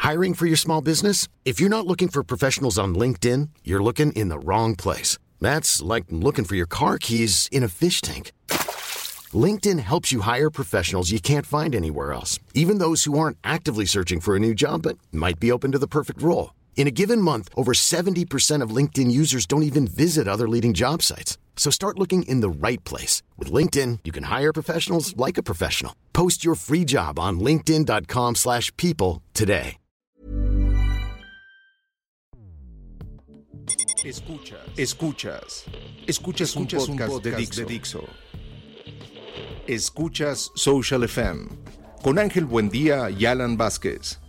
Hiring for your small business? If you're not looking for professionals on LinkedIn, you're looking in the wrong place. That's like looking for your car keys in a fish tank. LinkedIn helps you hire professionals you can't find anywhere else, even those who aren't actively searching for a new job but might be open to the perfect role. In a given month, over 70% of LinkedIn users don't even visit other leading job sites. So start looking in the right place. With LinkedIn, you can hire professionals like a professional. Post your free job on linkedin.com/people today. Escuchas un podcast de Dixo. Escuchas Social FM con Ángel Buendía y Alan Vázquez.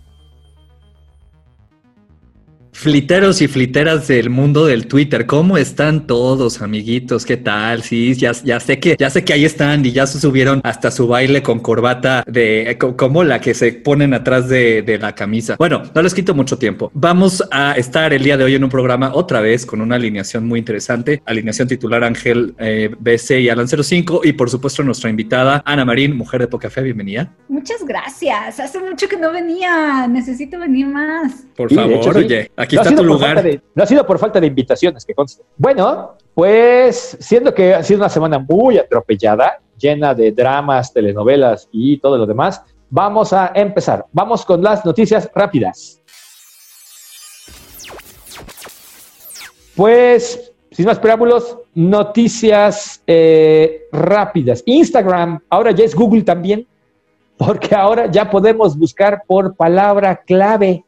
Fliteros y fliteras del mundo del Twitter, ¿cómo están todos, amiguitos? ¿Qué tal? Sí, ya sé que ahí están y ya se subieron hasta su baile con corbata de como la que se ponen atrás de la camisa. Bueno, no les quito mucho tiempo. Vamos a estar el día de hoy en un programa otra vez con una alineación muy interesante. Alineación titular Ángel BC y Alan 05 y por supuesto nuestra invitada Ana Marín, mujer de poca fe. Bienvenida. Muchas gracias. Hace mucho que no venía. Necesito venir más. Por favor, hecho, sí. Oye, aquí no está tu lugar. No ha sido por falta de invitaciones, que conste. Bueno, pues siendo que ha sido una semana muy atropellada, llena de dramas, telenovelas y todo lo demás, vamos a empezar. Vamos con las noticias rápidas. Pues, sin más preámbulos, noticias rápidas. Instagram, ahora ya es Google también, porque ahora ya podemos buscar por palabra clave.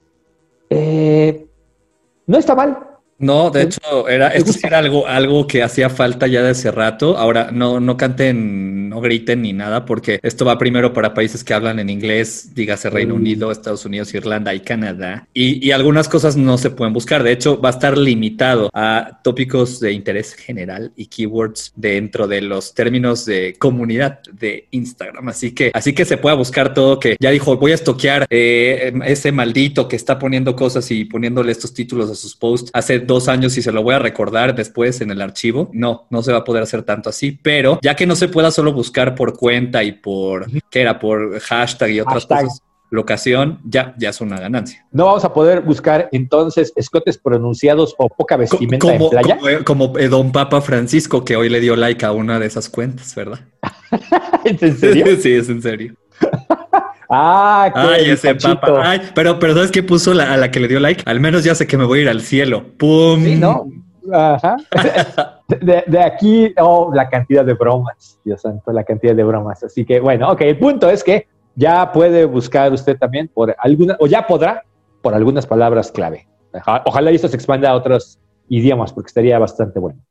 No está mal. No, de hecho, esto era algo que hacía falta ya de hace rato. Ahora, no canten, no griten ni nada, porque esto va primero para países que hablan en inglés, dígase Reino Unido, Estados Unidos, Irlanda y Canadá. Y algunas cosas no se pueden buscar. De hecho, va a estar limitado a tópicos de interés general y keywords dentro de los términos de comunidad de Instagram. Así que se pueda buscar todo, que ya dijo, voy a estoquear ese maldito que está poniendo cosas y poniéndole estos títulos a sus posts hace 2 años y se lo voy a recordar después en el archivo. No se va a poder hacer tanto así, pero ya que no se pueda solo buscar por cuenta y por hashtag y otras cosas, locación, ya es una ganancia. No vamos a poder buscar entonces escotes pronunciados o poca vestimenta en playa. Como don Papa Francisco, que hoy le dio like a una de esas cuentas, ¿verdad? ¿Es en serio? Sí, es en serio. Ay, ese Panchito. Papa. Ay, pero ¿sabes qué puso a la que le dio like? Al menos ya sé que me voy a ir al cielo. ¡Pum! Sí, ¿no? Ajá. De aquí, la cantidad de bromas. Dios santo, la cantidad de bromas. Así que, bueno, ok. El punto es que ya puede buscar usted también por alguna, o ya podrá por algunas palabras clave. Ojalá esto se expanda a otros idiomas, porque estaría bastante bueno.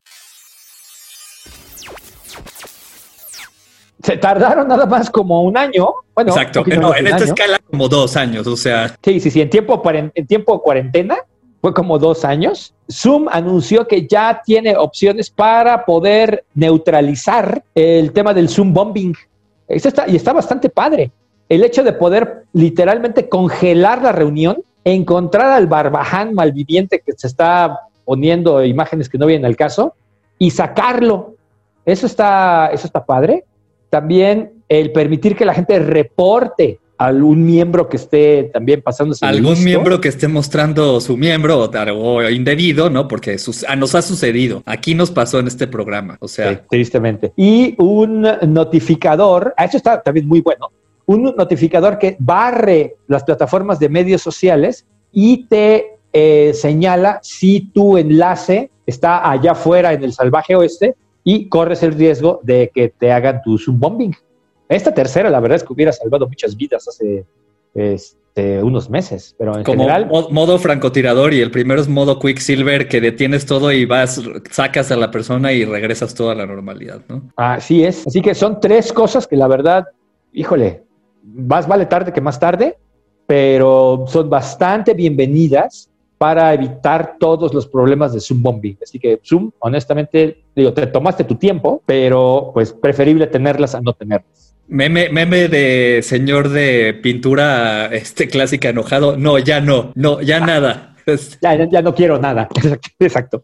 Se tardaron nada más como 1 año. Bueno, exacto. No, en esta escala como 2 años, o sea. Sí. En tiempo cuarentena fue como 2 años. Zoom anunció que ya tiene opciones para poder neutralizar el tema del Zoom bombing. Está bastante padre. El hecho de poder literalmente congelar la reunión, encontrar al barbaján malviviente que se está poniendo imágenes que no vienen al caso y sacarlo. Eso está padre. También el permitir que la gente reporte a algún miembro que esté también pasándose. Algún miembro que esté mostrando su miembro o indebido, ¿no? Porque nos ha sucedido. Aquí nos pasó en este programa, o sea. Sí, tristemente. Y un notificador, eso está también muy bueno, un notificador que barre las plataformas de medios sociales y te señala si tu enlace está allá afuera en el salvaje oeste y corres el riesgo de que te hagan tu Zoom bombing. Esta tercera, la verdad es que hubiera salvado muchas vidas hace unos meses, pero en como general... modo francotirador, y el primero es modo Quicksilver, que detienes todo y sacas a la persona y regresas toda a la normalidad, ¿no? Así es. Así que son 3 cosas que la verdad, híjole, más vale tarde que más tarde, pero son bastante bienvenidas para evitar todos los problemas de Zoom bombing. Así que Zoom, honestamente, te tomaste tu tiempo, pero pues preferible tenerlas a no tenerlas. Meme de señor de pintura clásica enojado. No, ya nada. Ya no quiero nada. Exacto.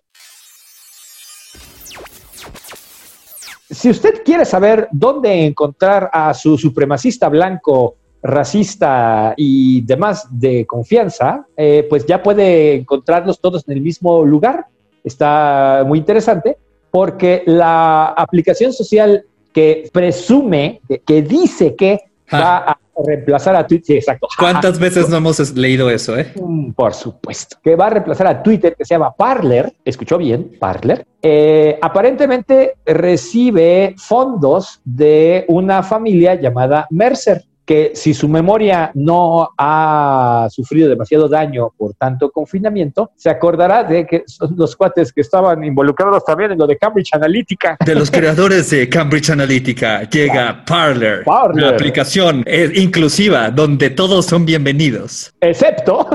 Si usted quiere saber dónde encontrar a su supremacista blanco racista y demás de confianza, pues ya puede encontrarlos todos en el mismo lugar. Está muy interesante porque la aplicación social que presume, que dice que va a reemplazar a Twitter. Sí, exacto. ¿Cuántas veces no hemos leído eso, Por supuesto. Que va a reemplazar a Twitter, que se llama Parler. ¿Escuchó bien? Parler. Aparentemente recibe fondos de una familia llamada Mercer, que si su memoria no ha sufrido demasiado daño por tanto confinamiento, se acordará de que son los cuates que estaban involucrados también en lo de Cambridge Analytica. De los creadores de Cambridge Analytica llega Parler, la aplicación inclusiva donde todos son bienvenidos. Excepto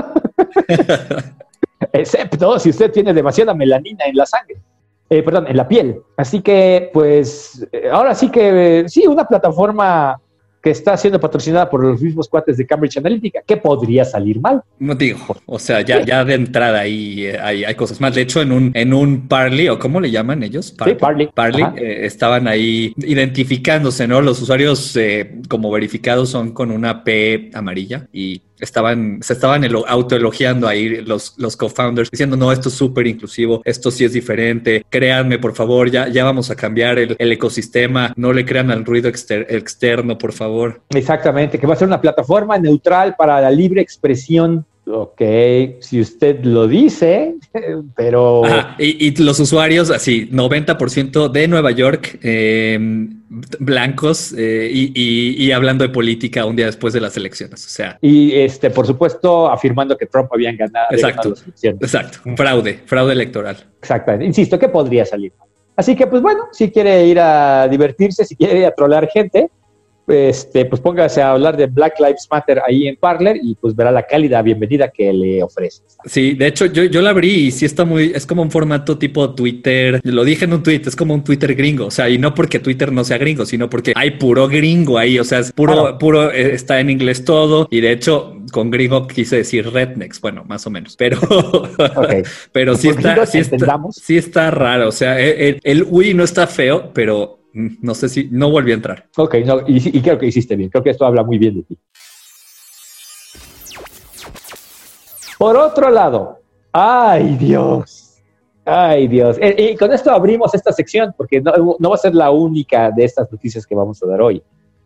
si usted tiene demasiada melanina en la sangre. En la piel. Así que, pues, ahora sí que, sí, una plataforma que está siendo patrocinada por los mismos cuates de Cambridge Analytica. ¿Qué podría salir mal? No digo, o sea, ya de entrada ahí hay cosas más. De hecho, en un Parler, o ¿cómo le llaman ellos? Parler. Estaban ahí identificándose, ¿no? Los usuarios como verificados son con una P amarilla y se estaban autoelogiando ahí los co-founders diciendo, no, esto es súper inclusivo, esto sí es diferente, créanme, por favor, ya vamos a cambiar el ecosistema, no le crean al ruido externo, por favor. Exactamente, que va a ser una plataforma neutral para la libre expresión. Ok, si usted lo dice, pero... Ajá, y los usuarios, así, 90% de Nueva York, blancos y hablando de política un día después de las elecciones, o sea... Y por supuesto, afirmando que Trump había ganado las elecciones. Exacto, fraude electoral. Exactamente, insisto, ¿qué podría salir? Así que, pues bueno, si quiere ir a divertirse, si quiere ir a trolear gente, pues póngase a hablar de Black Lives Matter ahí en Parler y pues verá la cálida bienvenida que le ofrece. Sí, de hecho yo la abrí y sí está es como un formato tipo Twitter, lo dije en un tweet, es como un Twitter gringo, o sea, y no porque Twitter no sea gringo, sino porque hay puro gringo ahí, o sea, es puro está en inglés todo y de hecho con gringo quise decir rednecks, bueno, más o menos, pero okay. Pero sí está raro, o sea, el UI no está feo, pero no sé si no volví a entrar. Ok, no, y creo que hiciste bien. Creo que esto habla muy bien de ti. Por otro lado, ¡ay, Dios! Y con esto abrimos esta sección, porque no va a ser la única de estas noticias que vamos a dar hoy.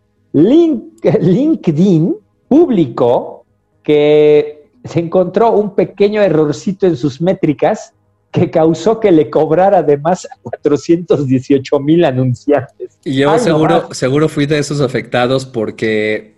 LinkedIn publicó que se encontró un pequeño errorcito en sus métricas que causó que le cobrara además a 418,000 anunciantes. Y yo seguro fui de esos afectados porque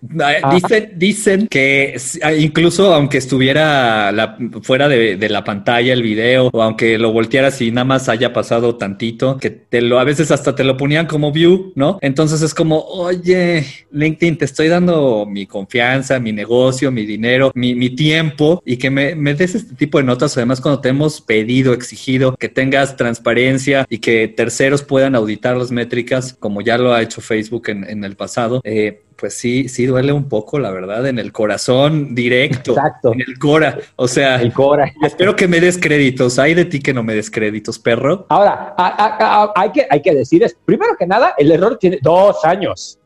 dicen que incluso aunque estuviera fuera de la pantalla el video o aunque lo voltearas y nada más haya pasado tantito, que a veces hasta te lo ponían como view, ¿no? Entonces es como, oye, LinkedIn, te estoy dando mi confianza, mi negocio, mi dinero, mi tiempo y que me des este tipo de notas. Además, cuando te hemos pedido, exigido que tengas transparencia y que terceros puedan auditar las métricas, como ya lo ha hecho Facebook en el pasado, pues sí duele un poco, la verdad, en el corazón directo. Exacto. En el cora. O sea, el cora. Espero que me des créditos. Hay de ti que no me des créditos, perro. Ahora, hay que decir, primero que nada, el error tiene 2 años.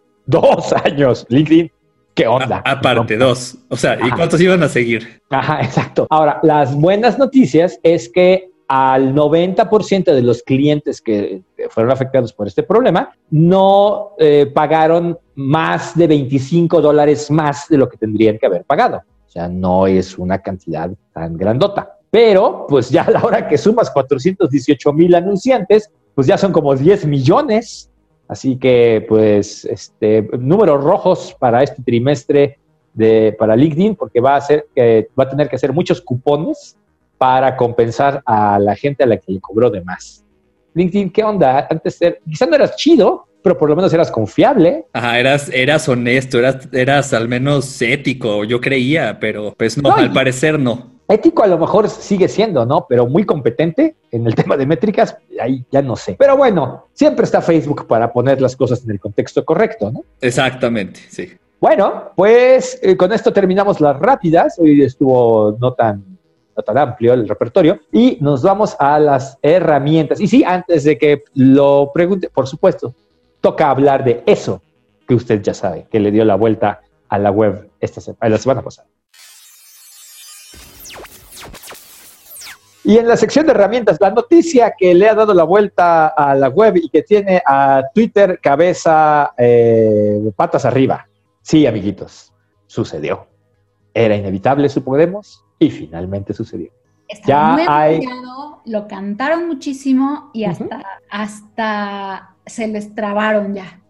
2 años, LinkedIn. ¿Qué onda? Aparte, 2. O sea, ¿y cuántos iban a seguir? Ajá, exacto. Ahora, las buenas noticias es que al 90% de los clientes que fueron afectados por este problema no pagaron más de $25 más de lo que tendrían que haber pagado. O sea, no es una cantidad tan grandota. Pero, pues ya a la hora que sumas 418,000 anunciantes, pues ya son como 10 millones. Así que, pues, números rojos para este trimestre para LinkedIn, porque va a tener que hacer muchos cupones para compensar a la gente a la que le cobró de más. LinkedIn, ¿qué onda? Antes quizás no eras chido, pero por lo menos eras confiable. Ajá, eras honesto, eras al menos ético, yo creía, pero pues no, al parecer no. Ético a lo mejor sigue siendo, ¿no? Pero muy competente en el tema de métricas, ahí ya no sé. Pero bueno, siempre está Facebook para poner las cosas en el contexto correcto, ¿no? Exactamente, sí. Bueno, pues con esto terminamos las rápidas. Hoy estuvo no tan amplio el repertorio y nos vamos a las herramientas. Y sí, antes de que lo pregunte, por supuesto, toca hablar de eso que usted ya sabe, que le dio la vuelta a la web la semana pasada. Y en la sección de herramientas, la noticia que le ha dado la vuelta a la web y que tiene a Twitter cabeza patas arriba. Sí, amiguitos, sucedió. Era inevitable, suponemos, y finalmente sucedió. Estaba muy apoyado, lo cantaron muchísimo y hasta se les trabaron ya.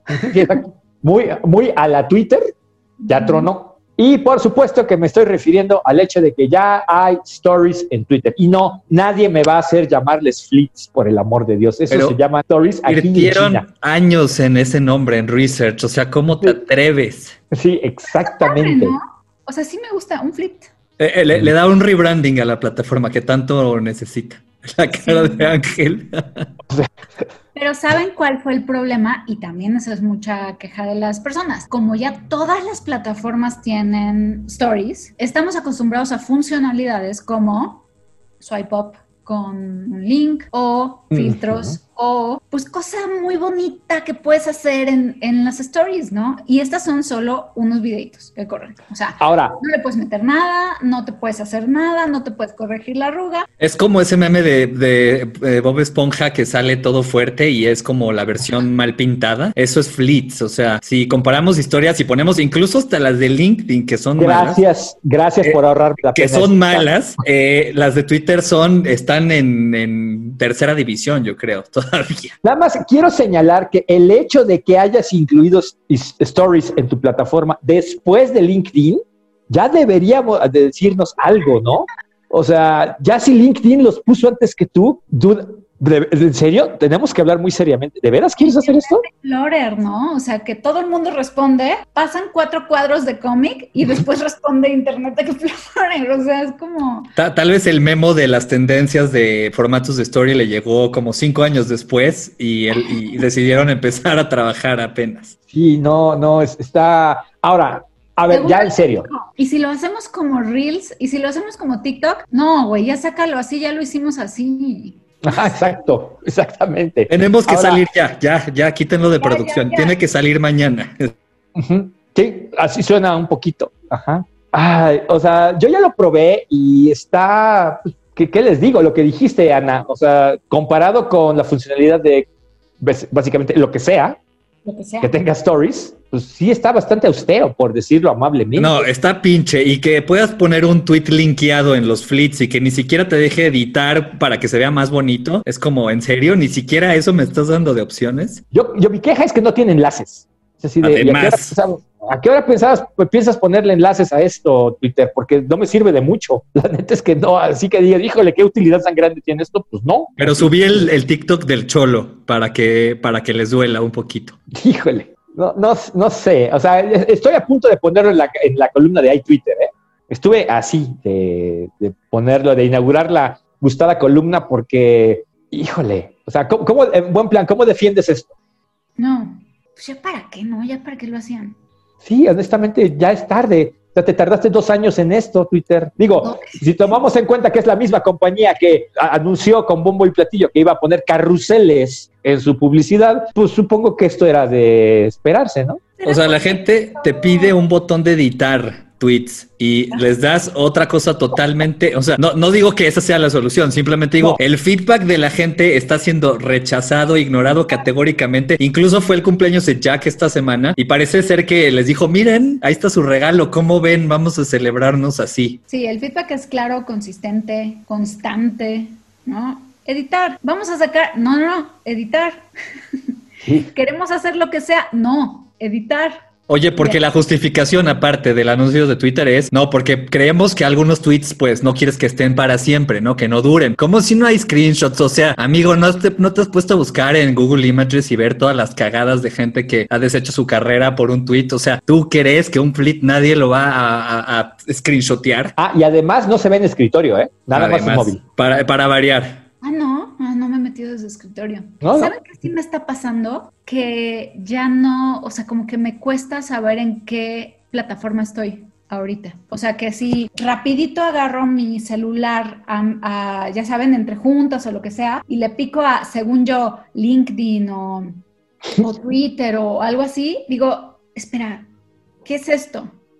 Muy a la Twitter, ya tronó. Y por supuesto que me estoy refiriendo al hecho de que ya hay stories en Twitter. Y no, nadie me va a hacer llamarles fleets, por el amor de Dios. Eso se llama stories aquí en China. Años en ese nombre, en research. O sea, ¿cómo te atreves? Sí, exactamente. ¿No? O sea, sí me gusta un fleet. Le da un rebranding a la plataforma que tanto necesita. La cara de Ángel. Pero ¿saben cuál fue el problema? Y también eso es mucha queja de las personas. Como ya todas las plataformas tienen stories, estamos acostumbrados a funcionalidades como swipe up con un link o filtros o pues cosa muy bonita que puedes hacer en las stories, ¿no? Y estas son solo unos videitos que corren. O sea, ahora no le puedes meter nada, no te puedes hacer nada, no te puedes corregir la arruga. Es como ese meme de Bob Esponja que sale todo fuerte y es como la versión mal pintada. Eso es Fleets. O sea, si comparamos historias y ponemos incluso hasta las de LinkedIn que son malas. Gracias por ahorrar la que pena. Son malas. Las de Twitter están en tercera división, yo creo, todavía. Nada más quiero señalar que el hecho de que hayas incluido stories en tu plataforma después de LinkedIn ya deberíamos de decirnos algo, ¿no? O sea, ya si LinkedIn los puso antes que tú, ¿en serio? Tenemos que hablar muy seriamente. ¿De veras quieres hacer esto? Explorer, ¿no? O sea, que todo el mundo responde, pasan 4 cuadros de cómic y después responde Internet Explorer. O sea, es como... Tal vez el memo de las tendencias de formatos de story le llegó como 5 años después y decidieron empezar a trabajar apenas. Sí, no, está... Ahora... A ver, ya en serio. Y si lo hacemos como Reels, y si lo hacemos como TikTok, no, güey, ya sácalo así, ya lo hicimos así. Exacto, exactamente. Tenemos que salir ya, quítenlo de producción. Ya. Tiene que salir mañana. Sí, así suena un poquito. Ajá. Ay, o sea, yo ya lo probé y está... ¿Qué les digo? Lo que dijiste, Ana. O sea, comparado con la funcionalidad de básicamente lo que sea, que tenga stories, pues sí está bastante austero, por decirlo amablemente. No, está pinche. Y que puedas poner un tweet linkeado en los fleets y que ni siquiera te deje editar para que se vea más bonito. Es como, ¿en serio? ¿Ni siquiera eso me estás dando de opciones? Yo mi queja es que no tiene enlaces. Es así de, además... ¿A qué hora piensas ponerle enlaces a esto, Twitter? Porque no me sirve de mucho. La neta es que no, así que diga, híjole, ¿qué utilidad tan grande tiene esto? Pues no. Pero subí el TikTok del Cholo para que les duela un poquito. Híjole, no sé. O sea, estoy a punto de ponerlo en la columna de iTwitter, ¿eh? Estuve así de ponerlo, de inaugurar la gustada columna porque, híjole, o sea, ¿cómo, en buen plan, ¿cómo defiendes esto? No, pues ya para qué, ¿no? Ya para qué lo hacían. Sí, honestamente, ya es tarde. O sea, te tardaste 2 años en esto, Twitter. Digo, si tomamos en cuenta que es la misma compañía que anunció con bombo y platillo que iba a poner carruseles en su publicidad, pues supongo que esto era de esperarse, ¿no? O sea, la gente te pide un botón de editar tweets y les das otra cosa totalmente, o sea, no digo que esa sea la solución, simplemente digo, el feedback de la gente está siendo rechazado, ignorado categóricamente. Incluso fue el cumpleaños de Jack esta semana y parece ser que les dijo, miren, ahí está su regalo, ¿cómo ven? Vamos a celebrarnos así. Sí, el feedback es claro, consistente, constante, ¿no? Editar, vamos a sacar, no, editar. ¿Sí? ¿Queremos hacer lo que sea? No, editar. Oye, porque la justificación aparte del anuncio de Twitter es, no, porque creemos que algunos tweets, pues, no quieres que estén para siempre, ¿no? Que no duren. Como si no hay screenshots, o sea, amigo, ¿no te has puesto a buscar en Google Images y ver todas las cagadas de gente que ha deshecho su carrera por un tweet? O sea, ¿tú crees que un tweet nadie lo va a screenshotear? Y además no se ve en escritorio, ¿eh? Nada más en móvil. Para variar. No me he metido desde escritorio. ¿Saben qué sí me está pasando? Que ya no, o sea, como que me cuesta saber en qué plataforma estoy ahorita. O sea, que si rapidito agarro mi celular, ya saben, entre juntas o lo que sea, y le pico a, según yo, LinkedIn o Twitter o algo así, digo, espera, ¿qué es esto?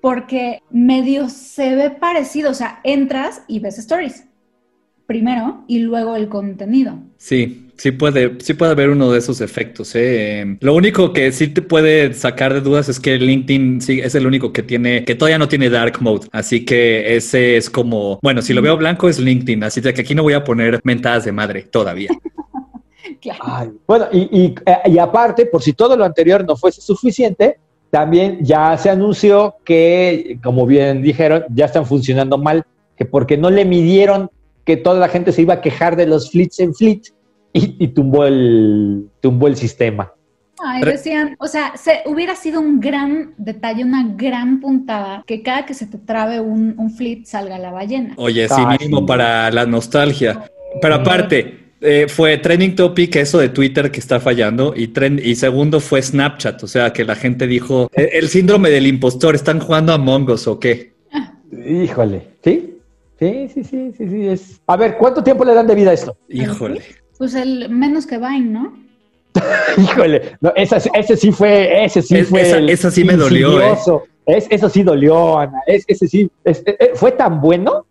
porque medio se ve parecido, o sea, entras y ves stories primero y luego el contenido. Sí puede haber uno de esos efectos, ¿eh? Lo único que sí te puede sacar de dudas es que LinkedIn sí es el único que todavía no tiene dark mode, así que ese es como, bueno, si lo veo blanco es LinkedIn, así que aquí no voy a poner mentadas de madre todavía. Claro. Ay, bueno, y aparte, por si todo lo anterior no fuese suficiente, también ya se anunció que, como bien dijeron, ya están funcionando mal, que porque no le midieron que toda la gente se iba a quejar de los flits en Fleet y tumbó el sistema. Ay, decían, o sea, hubiera sido un gran detalle, una gran puntada, que cada que se te trabe un fleet salga la ballena. Oye, sí, mínimo sí. para la nostalgia. Pero aparte, fue trending topic eso de Twitter que está fallando y segundo fue Snapchat, o sea, que la gente dijo, el síndrome del impostor, ¿están jugando a Among Us o qué? Híjole, ¿sí? Sí, es... A ver, ¿cuánto tiempo le dan de vida a esto? Híjole. Pues el menos que Vine, ¿no? Híjole, no, ese sí fue esa sí me dolió, Eso sí dolió, Ana. Ese sí, fue tan bueno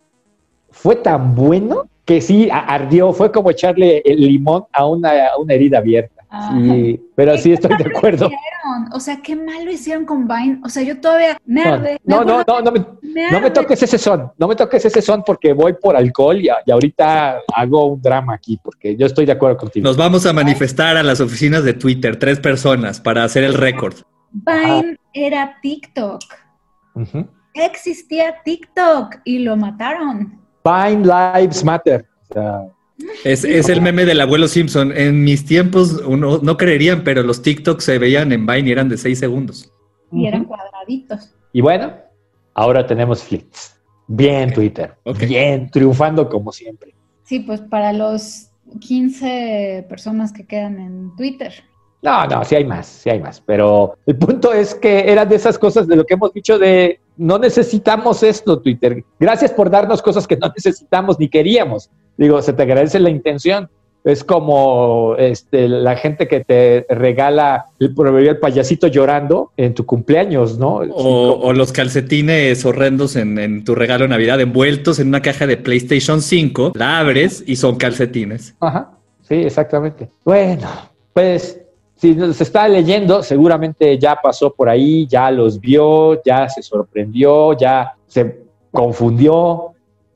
que sí ardió, fue como echarle el limón a una herida abierta. Sí, pero sí estoy de acuerdo. O sea, qué mal lo hicieron con Vine. O sea, yo todavía No me toques ese son. No me toques ese son porque voy por alcohol y ahorita hago un drama aquí porque yo estoy de acuerdo contigo. Nos vamos a manifestar a las oficinas de Twitter, 3 personas, para hacer el récord. Vine era TikTok. Uh-huh. Existía TikTok y lo mataron. Vine Lives Matter. O sea, es el meme del abuelo Simpson. En mis tiempos, uno no creerían, pero los TikToks se veían en Vine y eran de 6 segundos. Y eran cuadraditos. Y bueno, ahora tenemos Flits. Bien, okay. Twitter. Okay. Bien, triunfando como siempre. Sí, pues para los 15 personas que quedan en Twitter. No, sí hay más. Pero el punto es que eran de esas cosas de lo que hemos dicho de no necesitamos esto, Twitter. Gracias por darnos cosas que no necesitamos ni queríamos. Digo, se te agradece la intención. Es como la gente que te regala el payasito llorando en tu cumpleaños, ¿no? O los calcetines horrendos en tu regalo de Navidad, envueltos en una caja de PlayStation 5, la abres y son calcetines. Ajá, sí, exactamente. Bueno, pues si se está leyendo, seguramente ya pasó por ahí, ya los vio, ya se sorprendió, ya se confundió,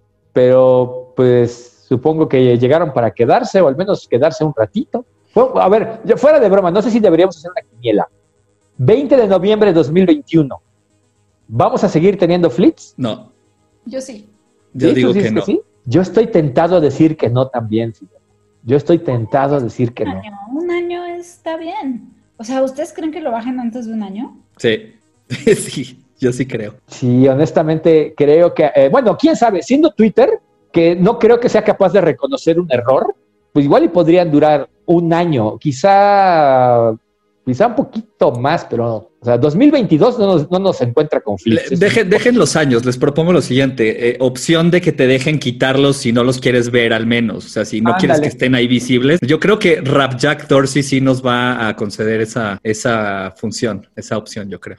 pero pues supongo que llegaron para quedarse, o al menos quedarse un ratito. A ver, fuera de broma, no sé si deberíamos hacer una quiniela. 20 de noviembre de 2021. ¿Vamos a seguir teniendo flits? No. Yo sí. Yo digo que no. ¿Sí? Yo estoy tentado a decir que no también. Yo estoy tentado a decir que no. Un año está bien. O sea, ¿ustedes creen que lo bajen antes de un año? Sí. Sí, yo sí creo. Sí, honestamente creo que... bueno, quién sabe, siendo Twitter... que no creo que sea capaz de reconocer un error, pues igual y podrían durar un año, quizá un poquito más, pero o sea, 2022 no nos encuentra conflictos. Dejen los años, les propongo lo siguiente, opción de que te dejen quitarlos si no los quieres ver al menos, o sea, si no quieres que estén ahí visibles. Yo creo que Jack Dorsey sí nos va a conceder esa función, esa opción, yo creo.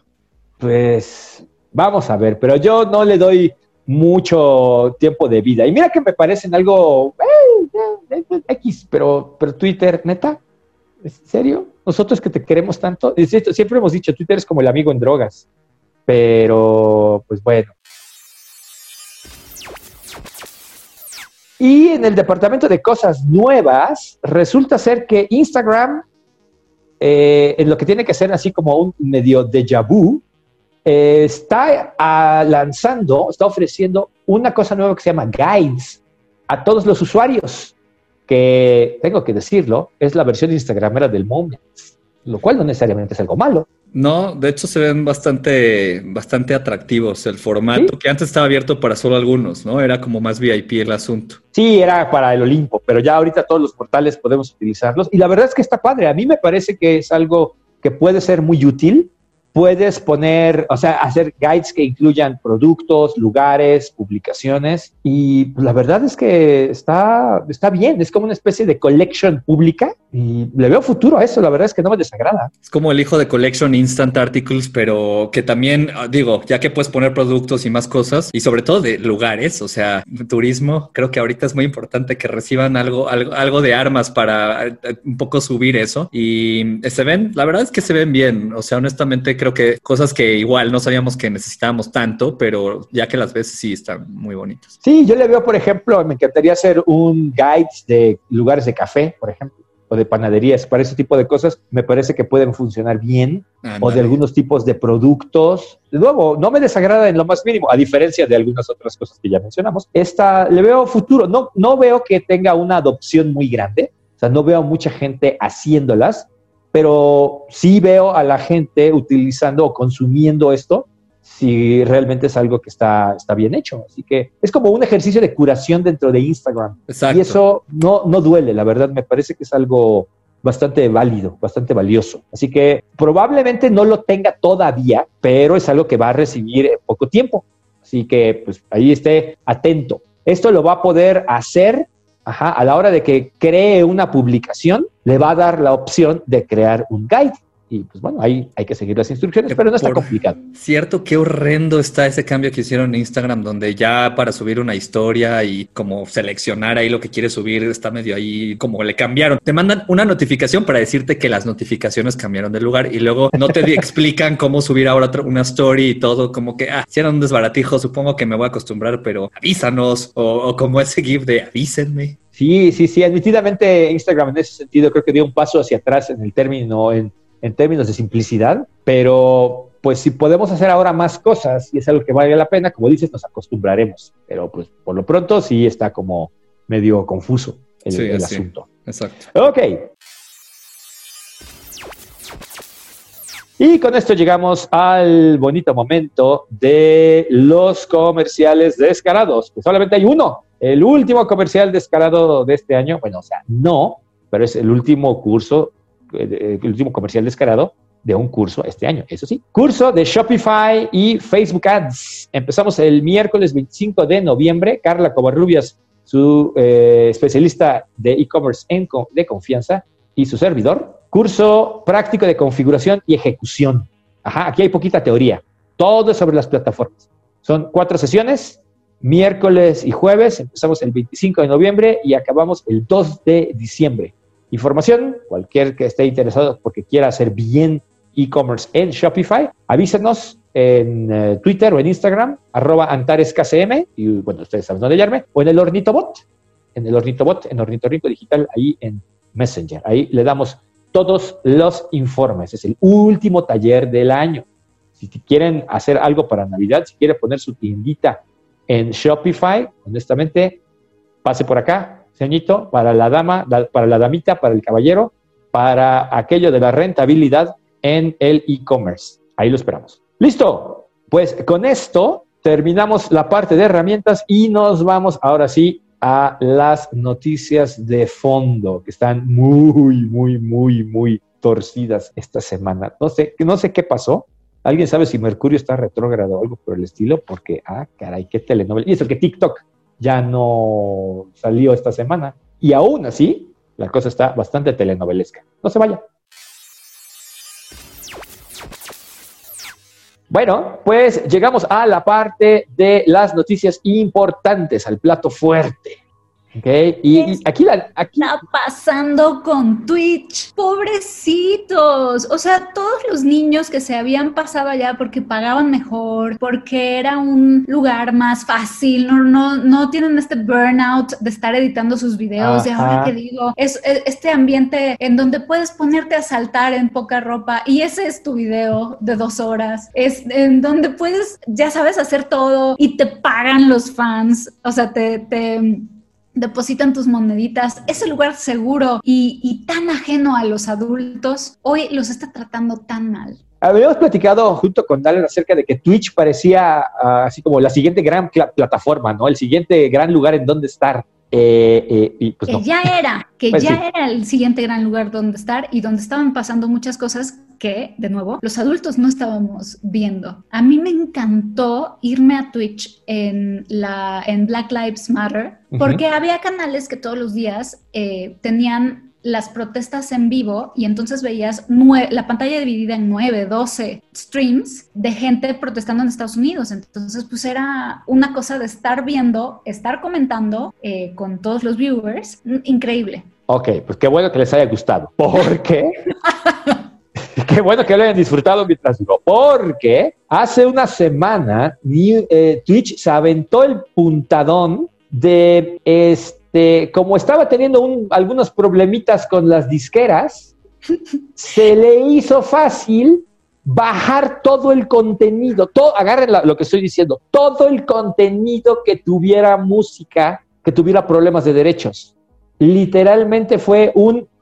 Pues vamos a ver, pero yo no le doy mucho tiempo de vida. Y mira que me parecen algo X, pero Twitter, neta, ¿en serio? Nosotros que te queremos tanto, siempre hemos dicho, Twitter es como el amigo en drogas, pero pues bueno. Y en el departamento de cosas nuevas, resulta ser que Instagram, en lo que tiene que ser así como un medio déjà vu, está ofreciendo una cosa nueva que se llama Guides a todos los usuarios, que, tengo que decirlo, es la versión instagramera del Moments, lo cual no necesariamente es algo malo. No, de hecho se ven bastante atractivos el formato, ¿sí? Que antes estaba abierto para solo algunos, ¿no? Era como más VIP el asunto. Sí, era para el Olimpo, pero ya ahorita todos los portales podemos utilizarlos, y la verdad es que está padre. A mí me parece que es algo que puede ser muy útil, puedes poner, o sea, hacer guides que incluyan productos, lugares, publicaciones, y pues, la verdad es que está bien, es como una especie de collection pública y le veo futuro a eso, la verdad es que no me desagrada. Es como el hijo de Collection Instant Articles, pero que también, digo, ya que puedes poner productos y más cosas, y sobre todo de lugares, o sea, turismo, creo que ahorita es muy importante que reciban algo de armas para un poco subir eso, y la verdad es que se ven bien, o sea, honestamente creo que cosas que igual no sabíamos que necesitábamos tanto, pero ya que las ves sí están muy bonitas. Sí, yo le veo, por ejemplo, me encantaría hacer un guide de lugares de café, por ejemplo, o de panaderías, para ese tipo de cosas me parece que pueden funcionar bien, o de algunos tipos de productos. De nuevo, no me desagrada en lo más mínimo, a diferencia de algunas otras cosas que ya mencionamos. Le veo futuro, no veo que tenga una adopción muy grande, o sea, no veo mucha gente haciéndolas, pero sí veo a la gente utilizando o consumiendo esto si realmente es algo que está bien hecho. Así que es como un ejercicio de curación dentro de Instagram. Exacto. Y eso no duele, la verdad, me parece que es algo bastante válido, bastante valioso. Así que probablemente no lo tenga todavía, pero es algo que va a recibir en poco tiempo. Así que pues ahí esté atento. Esto lo va a poder hacer a la hora de que cree una publicación, le va a dar la opción de crear un guide. Y pues bueno, ahí hay que seguir las instrucciones, pero no está complicado. Cierto, qué horrendo está ese cambio que hicieron en Instagram, donde ya para subir una historia y como seleccionar ahí lo que quieres subir, está medio ahí como le cambiaron. Te mandan una notificación para decirte que las notificaciones cambiaron de lugar y luego no te explican cómo subir ahora una story y todo, como que, si era un desbaratijo, supongo que me voy a acostumbrar, pero avísanos, o como ese GIF de avísenme. Sí, admitidamente Instagram en ese sentido creo que dio un paso hacia atrás en términos de simplicidad, pero pues si podemos hacer ahora más cosas y es algo que vale la pena, como dices, nos acostumbraremos, pero pues por lo pronto sí está como medio confuso el asunto. Exacto. Ok. Y con esto llegamos al bonito momento de los comerciales descarados, que solamente hay uno, el último comercial descarado de este año, bueno, o sea, no, pero es el último comercial descarado de un curso este año, eso sí. Curso de Shopify y Facebook Ads. Empezamos el miércoles 25 de noviembre. Carla Covarrubias, su especialista de e-commerce de confianza, y su servidor. Curso práctico de configuración y ejecución. Aquí hay poquita teoría. Todo es sobre las plataformas. Son 4 sesiones, miércoles y jueves. Empezamos el 25 de noviembre y acabamos el 2 de diciembre. Información, cualquier que esté interesado porque quiera hacer bien e-commerce en Shopify, avísenos en Twitter o en Instagram, @AntaresKCM, y bueno, ustedes saben dónde hallarme, o en el Ornitobot, en Ornitorrinco Digital, ahí en Messenger. Ahí le damos todos los informes. Es el último taller del año. Si quieren hacer algo para Navidad, si quieren poner su tiendita en Shopify, honestamente, pase por acá. Ceñito, para la dama, para la damita, para el caballero, para aquello de la rentabilidad en el e-commerce. Ahí lo esperamos. ¡Listo! Pues con esto terminamos la parte de herramientas y nos vamos ahora sí a las noticias de fondo, que están muy torcidas esta semana. No sé qué pasó. ¿Alguien sabe si Mercurio está retrógrado o algo por el estilo? Porque, caray, qué telenovela. Y eso que TikTok ya no salió esta semana. Y aún así, la cosa está bastante telenovelesca. No se vaya. Bueno, pues llegamos a la parte de las noticias importantes, al plato fuerte. Okay. Y aquí está pasando con Twitch, pobrecitos. O sea, todos los niños que se habían pasado allá porque pagaban mejor, porque era un lugar más fácil, no tienen este burnout de estar editando sus videos. Y ahora que digo, es este ambiente en donde puedes ponerte a saltar en poca ropa y ese es tu video de 2 horas. Es en donde puedes, ya sabes, hacer todo y te pagan los fans. O sea, te depositan tus moneditas. Ese lugar seguro y tan ajeno a los adultos, hoy los está tratando tan mal. Habíamos platicado junto con Dalen acerca de que Twitch parecía así como la siguiente gran plataforma, ¿no? El siguiente gran lugar en donde estar. Y pues que no. Ya era el siguiente gran lugar donde estar y donde estaban pasando muchas cosas que, de nuevo, los adultos no estábamos viendo. A mí me encantó irme a Twitch en Black Lives Matter, porque había canales que todos los días tenían las protestas en vivo y entonces veías la pantalla dividida en 9, 12 streams de gente protestando en Estados Unidos. Entonces, pues era una cosa de estar viendo, estar comentando con todos los viewers. Increíble. Ok, pues qué bueno que les haya gustado. ¿Por qué? Qué bueno que lo hayan disfrutado mientras digo. Porque hace una semana Twitch se aventó el puntadón de como estaba teniendo algunos problemitas con las disqueras, se le hizo fácil bajar todo el contenido, agarren lo que estoy diciendo, todo el contenido que tuviera música, que tuviera problemas de derechos. Literalmente fue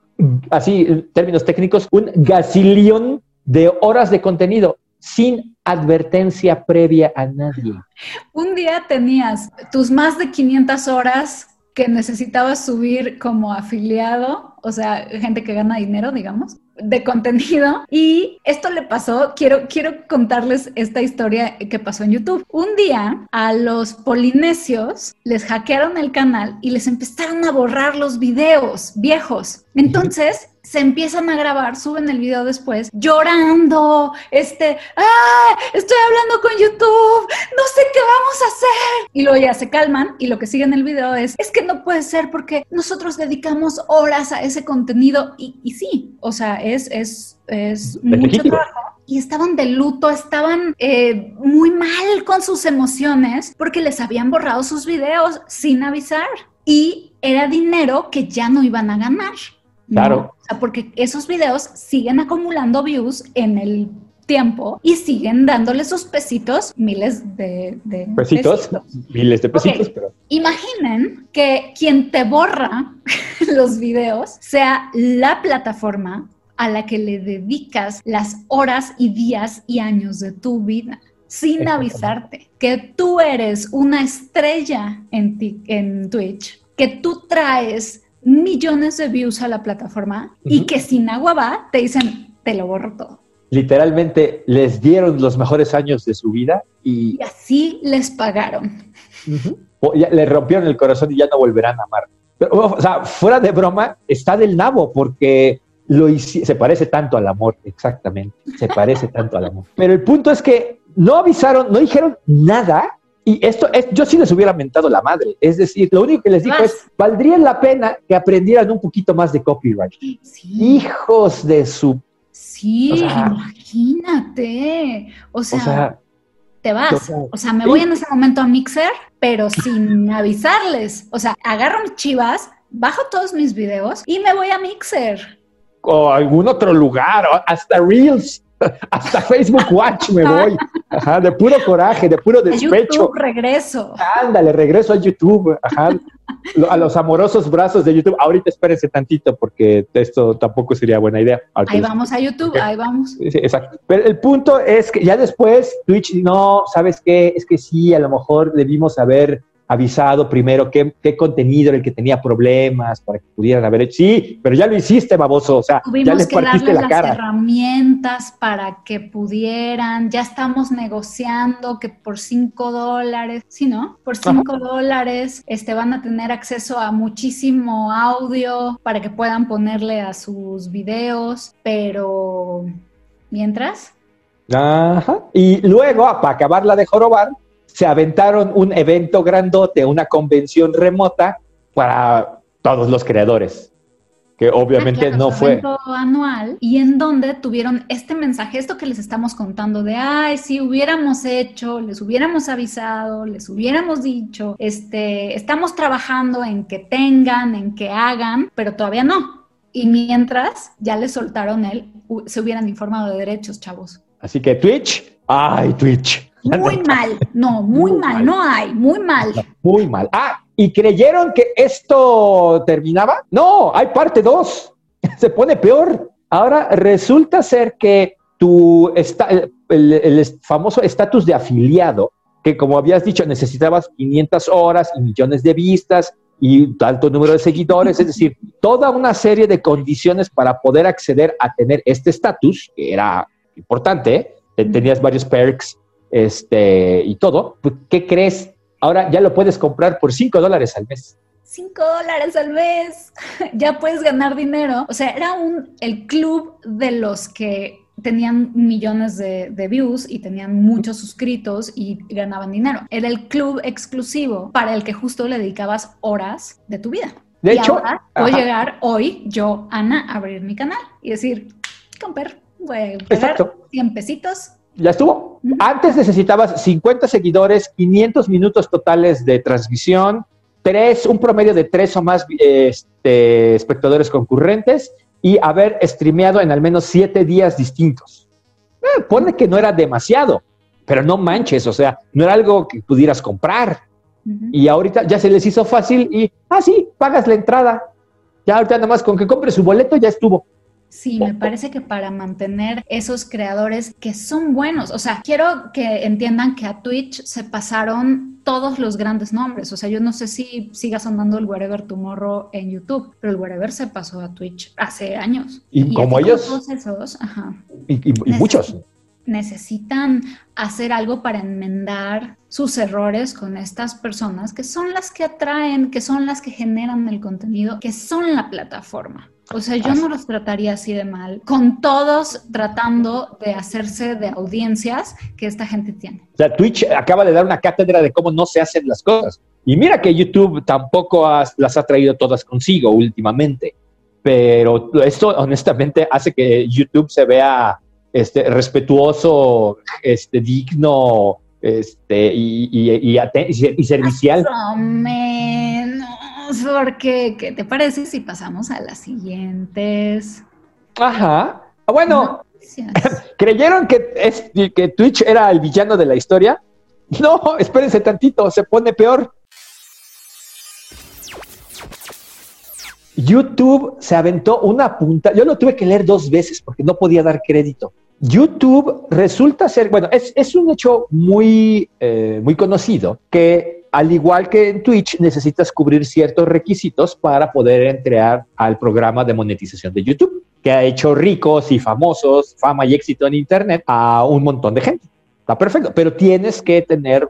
así en términos técnicos, un gazillón de horas de contenido sin advertencia previa a nadie. Un día tenías tus más de 500 horas que necesitabas subir como afiliado, o sea, gente que gana dinero, digamos, de contenido. Y esto le pasó, quiero contarles esta historia que pasó en YouTube. Un día a los polinesios les hackearon el canal y les empezaron a borrar los videos viejos. Entonces se empiezan a grabar, suben el video después, llorando, estoy hablando con YouTube, no sé qué vamos a hacer. Y luego ya se calman y lo que sigue en el video es que no puede ser porque nosotros dedicamos horas a ese contenido. Y sí, o sea, es mucho trabajo. Y estaban de luto, estaban muy mal con sus emociones porque les habían borrado sus videos sin avisar. Y era dinero que ya no iban a ganar. Claro. ¿No? O sea, porque esos videos siguen acumulando views en el tiempo y siguen dándole sus pesitos, miles de pesitos. Miles de pesitos. Okay. Pero... Imaginen que quien te borra los videos sea la plataforma a la que le dedicas las horas y días y años de tu vida, sin avisarte, que tú eres una estrella en Twitch, que tú traes millones de views a la plataforma y que sin agua va, te dicen, te lo borro todo. Literalmente les dieron los mejores años de su vida y así les pagaron. Les rompieron el corazón y ya no volverán a amar. Pero, o sea, fuera de broma, está del nabo porque se parece tanto al amor, exactamente, se parece tanto al amor. Pero el punto es que no avisaron, no dijeron nada. Y yo sí les hubiera mentado la madre. Es decir, lo único que les dijo es, valdría la pena que aprendieran un poquito más de copyright. Sí. Hijos de su... Sí, imagínate. O sea, te vas. O sea, me voy en ese momento a Mixer, pero sin avisarles. O sea, agarro mis chivas, bajo todos mis videos y me voy a Mixer. O a algún otro lugar, hasta Reels. Hasta Facebook Watch me voy. Ajá, de puro coraje, de puro despecho. A YouTube regreso. Ándale, regreso a YouTube. Ajá. A los amorosos brazos de YouTube. Ahorita espérense tantito porque esto tampoco sería buena idea. Ahí vamos a YouTube, ahí vamos. Sí, exacto. Pero el punto es que ya después Twitch, no, ¿sabes qué? Es que sí, a lo mejor debimos haber avisado primero qué contenido era el que tenía problemas para que pudieran haber hecho. Sí, pero ya lo hiciste, baboso. O sea, ya les partiste la cara. Tuvimos que darles las herramientas para que pudieran. Ya estamos negociando que por $5, ¿sí, no? Por $5 van a tener acceso a muchísimo audio para que puedan ponerle a sus videos. Pero, ¿mientras? Ajá. Y luego, para acabarla de jorobar, se aventaron un evento grandote, una convención remota para todos los creadores, que obviamente no fue. Evento anual, y en donde tuvieron este mensaje, esto que les estamos contando de, si hubiéramos hecho, les hubiéramos avisado, les hubiéramos dicho, estamos trabajando en que tengan, en que hagan, pero todavía no. Y mientras, ya les soltaron se hubieran informado de derechos, chavos. Así que Twitch. Muy mal, no, muy mal, no hay, muy mal. Muy mal. ¿Y creyeron que esto terminaba? No, hay parte 2. Se pone peor. Ahora resulta ser que el famoso estatus de afiliado, que como habías dicho, necesitabas 500 horas y millones de vistas y tanto número de seguidores, es decir, toda una serie de condiciones para poder acceder a tener este estatus, que era importante, tenías varios perks y todo. Pues, ¿qué crees? Ahora ya lo puedes comprar por $5 al mes. $5 al mes, ya puedes ganar dinero. O sea, era el club de los que tenían millones de views y tenían muchos suscritos y ganaban dinero. Era el club exclusivo para el que justo le dedicabas horas de tu vida. De hecho, ahora voy a llegar hoy, yo, Ana, a abrir mi canal y decir, Comper, voy a pagar 100 pesitos. Ya estuvo. Antes necesitabas 50 seguidores, 500 minutos totales de transmisión, un promedio de 3 o más espectadores concurrentes y haber streameado en al menos 7 días distintos. Pone que no era demasiado, pero no manches, o sea, no era algo que pudieras comprar. Y ahorita ya se les hizo fácil y, sí, pagas la entrada. Ya ahorita nada más con que compres su boleto ya estuvo. Sí, me parece que para mantener esos creadores que son buenos, o sea, quiero que entiendan que a Twitch se pasaron todos los grandes nombres, o sea, yo no sé si siga sonando el Wherever Tomorrow en YouTube, pero el Wherever se pasó a Twitch hace años. Y como ellos, todos esos, y muchos necesitan hacer algo para enmendar sus errores con estas personas que son las que atraen, que son las que generan el contenido, que son la plataforma. O sea, yo no los trataría así de mal, con todos tratando de hacerse de audiencias que esta gente tiene. O sea, Twitch acaba de dar una cátedra de cómo no se hacen las cosas. Y mira que YouTube tampoco las ha traído todas consigo últimamente. Pero esto, honestamente, hace que YouTube se vea respetuoso, digno, y servicial. Porque, ¿qué te parece si pasamos a las siguientes? Ajá. Bueno, ¿creyeron que Twitch era el villano de la historia? No, espérense tantito, se pone peor. YouTube se aventó una punta, yo lo tuve que leer 2 veces porque no podía dar crédito. YouTube resulta ser, bueno, es un hecho muy conocido que al igual que en Twitch necesitas cubrir ciertos requisitos para poder entrar al programa de monetización de YouTube, que ha hecho ricos y famosos, fama y éxito en Internet a un montón de gente. Está perfecto, pero tienes que tener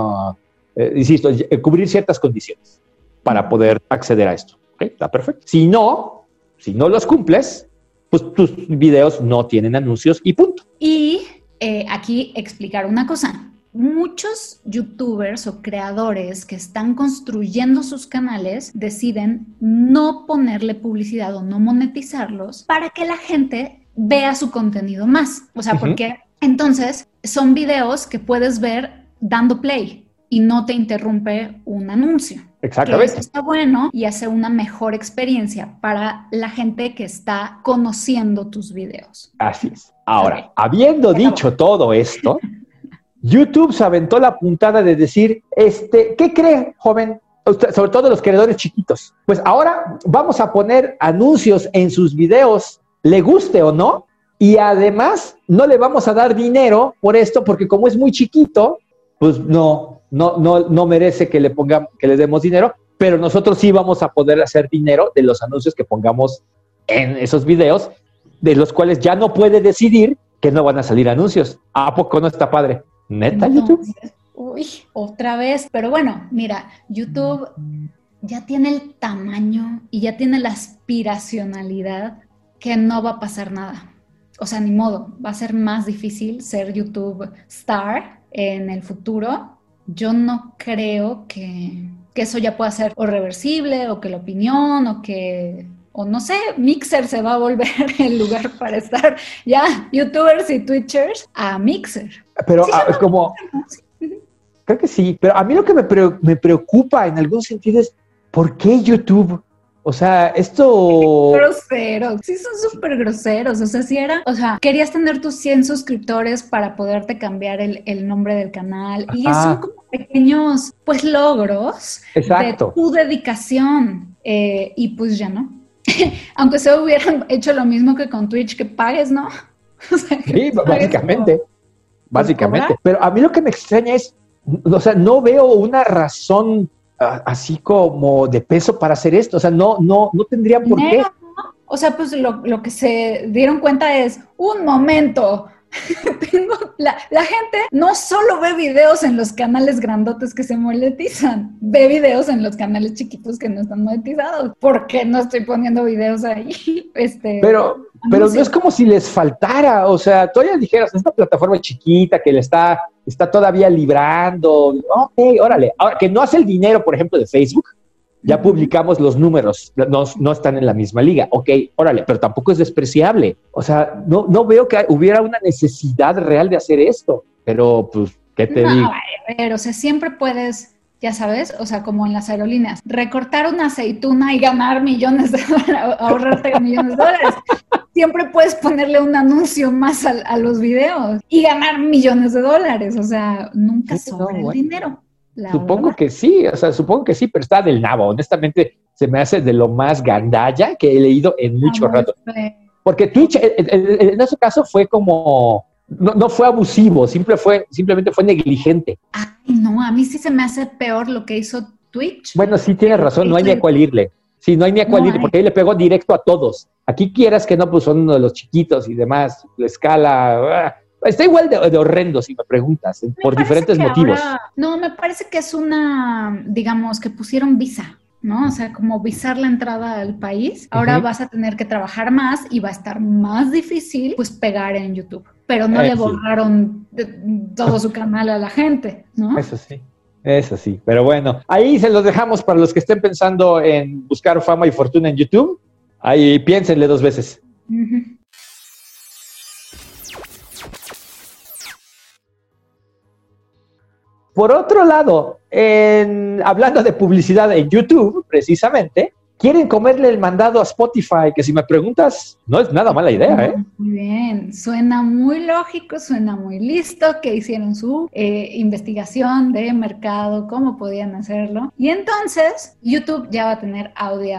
cubrir ciertas condiciones para poder acceder a esto. ¿Okay? Está perfecto. Si no los cumples, pues tus videos no tienen anuncios y punto. Y aquí explicar una cosa. Muchos youtubers o creadores que están construyendo sus canales deciden no ponerle publicidad o no monetizarlos para que la gente vea su contenido más. O sea, porque entonces son videos que puedes ver dando play y no te interrumpe un anuncio. Exactamente. Que eso está bueno y hace una mejor experiencia para la gente que está conociendo tus videos. Así es. Ahora, habiendo dicho todo esto, YouTube se aventó la puntada de decir, ¿qué cree, joven? Usted, sobre todo los creadores chiquitos. Pues ahora vamos a poner anuncios en sus videos, le guste o no, y además no le vamos a dar dinero por esto, porque como es muy chiquito, pues no merece que le demos dinero, pero nosotros sí vamos a poder hacer dinero de los anuncios que pongamos en esos videos, de los cuales ya no puede decidir que no van a salir anuncios. ¿A poco no está padre? ¿Neta, YouTube? Uy, otra vez. Pero bueno, mira, YouTube ya tiene el tamaño y ya tiene la aspiracionalidad que no va a pasar nada. O sea, ni modo, va a ser más difícil ser YouTube star en el futuro. Yo no creo que eso ya pueda ser o reversible, o que la opinión, o no sé, Mixer se va a volver el lugar para estar ya youtubers y twitchers a Mixer. Pero sí, creo que sí, pero a mí lo que me preocupa en algún sentido es ¿por qué YouTube? O sea, esto... Groseros, sí son súper groseros, o sea, querías tener tus 100 suscriptores para poderte cambiar el nombre del canal, y son como pequeños, pues, logros. Exacto. De tu dedicación, y pues ya no. Aunque se hubieran hecho lo mismo que con Twitch, que pagues, ¿no? O sea, sí, básicamente. Pero a mí lo que me extraña es, o sea, no veo una razón así como de peso para hacer esto. O sea, no tendrían por qué. ¿no? O sea, pues lo que se dieron cuenta es, un momento, la gente no solo ve videos en los canales grandotes que se monetizan, ve videos en los canales chiquitos que no están monetizados. ¿Por qué no estoy poniendo videos ahí? Pero no es como si les faltara, o sea, todavía dijeras, esta plataforma chiquita que le está todavía librando, ok, órale. Ahora, que no hace el dinero, por ejemplo, de Facebook, ya publicamos los números, no están en la misma liga, ok, órale, pero tampoco es despreciable. O sea, no veo que hubiera una necesidad real de hacer esto, pero pues, ¿qué te digo? Pero, o sea, siempre puedes, ya sabes, o sea, como en las aerolíneas, recortar una aceituna y ganar millones de dólares, ahorrarte millones de dólares. Siempre puedes ponerle un anuncio más a los videos y ganar millones de dólares, o sea, nunca sobra el dinero. Supongo que sí, pero está del nabo. Honestamente, se me hace de lo más gandalla que he leído en mucho rato. Porque Twitch, en ese caso, fue como, no fue abusivo, simplemente fue negligente. Ay, no, a mí sí se me hace peor lo que hizo Twitch. Bueno, sí tienes razón, no hay ni a cuál irle. Sí, no hay ni a cuál irle, porque ahí le pegó directo a todos. Aquí quieras que no, pues son uno de los chiquitos y demás, la escala... Está igual de horrendo, si me preguntas, por diferentes motivos. No, me parece que es digamos, que pusieron visa, ¿no? O sea, como visar la entrada al país. Ahora vas a tener que trabajar más y va a estar más difícil, pues, pegar en YouTube. Pero no le borraron todo su canal a la gente, ¿no? Eso sí. Pero bueno, ahí se los dejamos para los que estén pensando en buscar fama y fortuna en YouTube. Ahí piénsenle 2 veces. Por otro lado, hablando de publicidad en YouTube, precisamente, quieren comerle el mandado a Spotify, que si me preguntas, no es nada mala idea, ¿eh? Muy bien, suena muy lógico, suena muy listo, que hicieron su investigación de mercado, cómo podían hacerlo. Y entonces, YouTube ya va a tener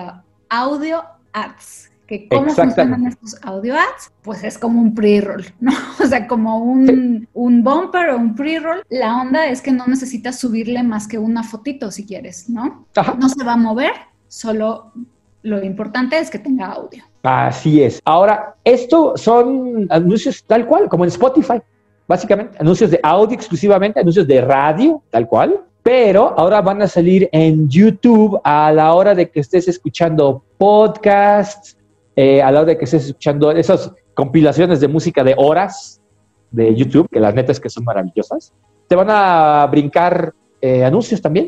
audio ads. Que ¿cómo funcionan estos audio ads? Pues es como un pre-roll, ¿no? O sea, como un bumper o un pre-roll. La onda es que no necesitas subirle más que una fotito si quieres, ¿no? Ajá. No se va a mover, solo lo importante es que tenga audio. Así es. Ahora, esto son anuncios tal cual, como en Spotify, básicamente. Anuncios de audio exclusivamente, anuncios de radio, tal cual. Pero ahora van a salir en YouTube a la hora de que estés escuchando podcasts, a la hora de que estés escuchando esas compilaciones de música de horas de YouTube, que las netas que son maravillosas, te van a brincar anuncios también.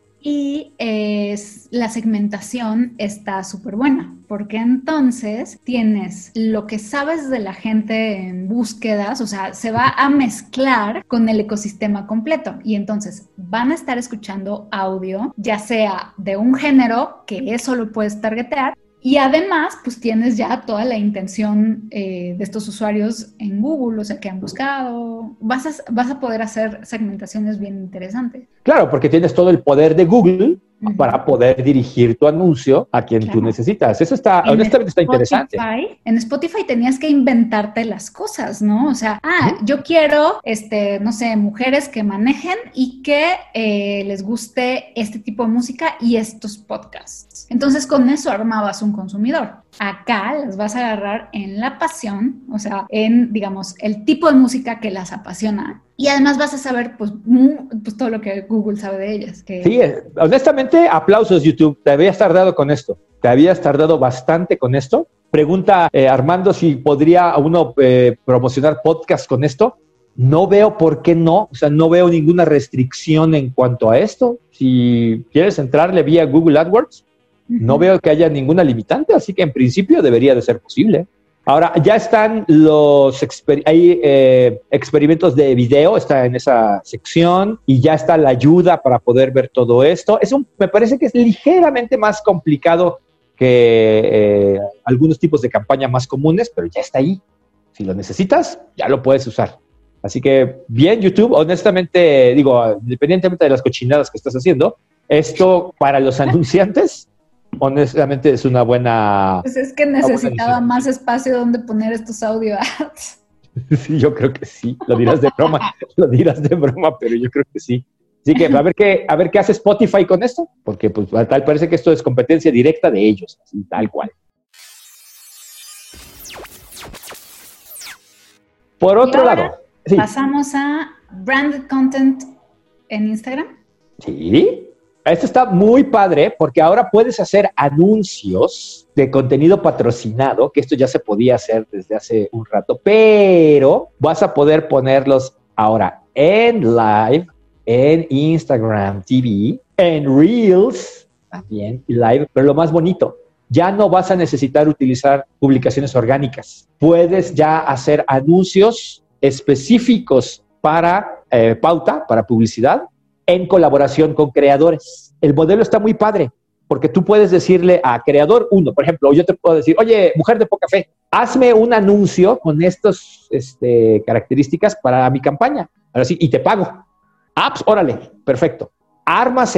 Y la segmentación está súper buena, porque entonces tienes lo que sabes de la gente en búsquedas, o sea, se va a mezclar con el ecosistema completo. Y entonces van a estar escuchando audio, ya sea de un género, que eso lo puedes targetear, y además, pues tienes ya toda la intención de estos usuarios en Google, o sea, que han buscado. Vas a poder hacer segmentaciones bien interesantes. Claro, porque tienes todo el poder de Google para poder dirigir tu anuncio a quien tú necesitas. Eso honestamente está interesante. En Spotify tenías que inventarte las cosas, ¿no? O sea, yo quiero, no sé, mujeres que manejen y que les guste este tipo de música y estos podcasts. Entonces, con eso armabas un consumidor. Acá las vas a agarrar en la pasión, o sea, en, digamos, el tipo de música que las apasiona. Y además vas a saber, pues todo lo que Google sabe de ellas. Sí, honestamente, aplausos YouTube. Te habías tardado con esto. Te habías tardado bastante con esto. Pregunta Armando si podría uno promocionar podcast con esto. No veo por qué no. O sea, no veo ninguna restricción en cuanto a esto. Si quieres entrarle vía Google AdWords, no veo que haya ninguna limitante. Así que en principio debería de ser posible. Ahora, ya están hay experimentos de video, está en esa sección, y ya está la ayuda para poder ver todo esto. Me parece que es ligeramente más complicado que algunos tipos de campaña más comunes, pero ya está ahí. Si lo necesitas, ya lo puedes usar. Así que, bien, YouTube, honestamente, digo, independientemente de las cochinadas que estás haciendo, esto para los anunciantes... Honestamente es una buena... Pues es que necesitaba más espacio donde poner estos audio ads. Sí, yo creo que sí. Lo dirás de broma, pero yo creo que sí. Así que a ver qué hace Spotify con esto, porque pues tal parece que esto es competencia directa de ellos, así, tal cual. Por otro lado, sí. Pasamos a branded content en Instagram. Sí. Esto está muy padre porque ahora puedes hacer anuncios de contenido patrocinado, que esto ya se podía hacer desde hace un rato, pero vas a poder ponerlos ahora en live, en Instagram TV, en Reels, también live, pero lo más bonito, ya no vas a necesitar utilizar publicaciones orgánicas. Puedes ya hacer anuncios específicos para pauta, para publicidad, en colaboración con creadores. El modelo está muy padre, porque tú puedes decirle a creador 1, por ejemplo, yo te puedo decir, oye, mujer de poca fe, hazme un anuncio con estas características para mi campaña. Ahora sí, y te pago. Pues órale, perfecto. Armas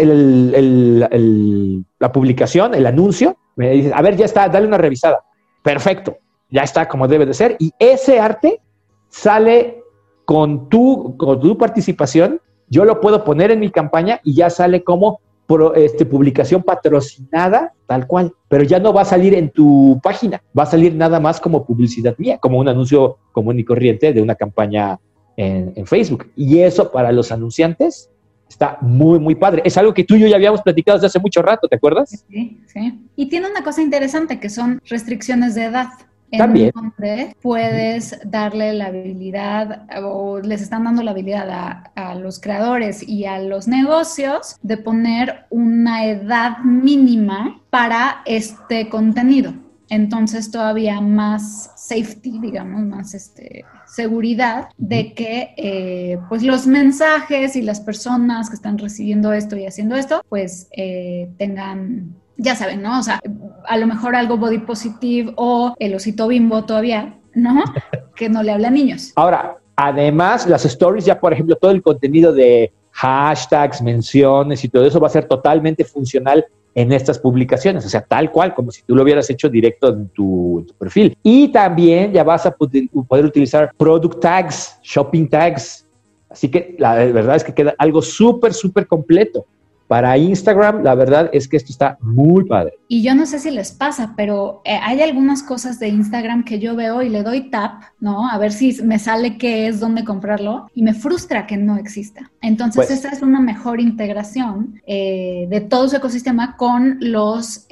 la publicación, el anuncio, me dices, a ver, ya está, dale una revisada. Perfecto, ya está como debe de ser. Y ese arte sale con tu participación. Yo lo puedo poner en mi campaña y ya sale como publicación patrocinada, tal cual. Pero ya no va a salir en tu página, va a salir nada más como publicidad mía, como un anuncio común y corriente de una campaña en Facebook. Y eso para los anunciantes está muy, muy padre. Es algo que tú y yo ya habíamos platicado desde hace mucho rato, ¿te acuerdas? Sí, sí. Y tiene una cosa interesante que son restricciones de edad. También. En donde puedes darle la habilidad, o les están dando la habilidad a los creadores y a los negocios de poner una edad mínima para este contenido. Entonces todavía más safety, digamos, más seguridad de que pues los mensajes y las personas que están recibiendo esto y haciendo esto, pues tengan... Ya saben, ¿no? O sea, a lo mejor algo body positive o el osito Bimbo todavía, ¿no? Que no le habla a niños. Ahora, además, las stories ya, por ejemplo, todo el contenido de hashtags, menciones y todo eso va a ser totalmente funcional en estas publicaciones. O sea, tal cual, como si tú lo hubieras hecho directo en tu perfil. Y también ya vas a poder utilizar product tags, shopping tags. Así que la verdad es que queda algo súper, súper completo. Para Instagram, la verdad es que esto está muy padre. Y yo no sé si les pasa, pero hay algunas cosas de Instagram que yo veo y le doy tap, ¿no? A ver si me sale qué es, dónde comprarlo, y me frustra que no exista. Entonces, pues, esta es una mejor integración de todo su ecosistema con los,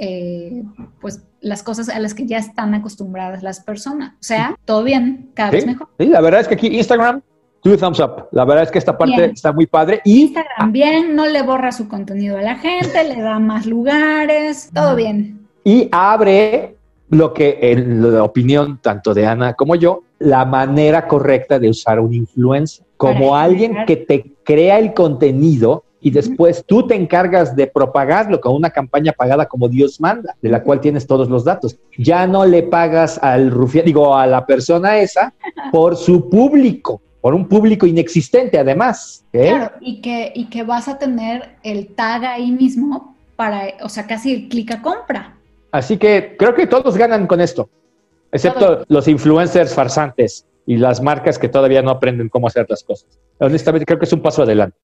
pues, las cosas a las que ya están acostumbradas las personas. O sea, todo bien, cada vez mejor. Sí, la verdad es que aquí Instagram... Two thumbs up. La verdad es que esta parte está muy padre. Y Instagram bien, no le borra su contenido a la gente, le da más lugares, todo bien. Y abre lo que, en la opinión tanto de Ana como yo, la manera correcta de usar un influencer. Como alguien que te crea el contenido y después tú te encargas de propagarlo con una campaña pagada como Dios manda, de la cual tienes todos los datos. Ya no le pagas al rufián, a la persona esa por su público. Por un público inexistente, además. Claro, y que vas a tener el tag ahí mismo para, o sea, casi el clic a compra. Así que creo que todos ganan con esto, excepto los influencers farsantes y las marcas que todavía no aprenden cómo hacer las cosas. Honestamente, creo que es un paso adelante.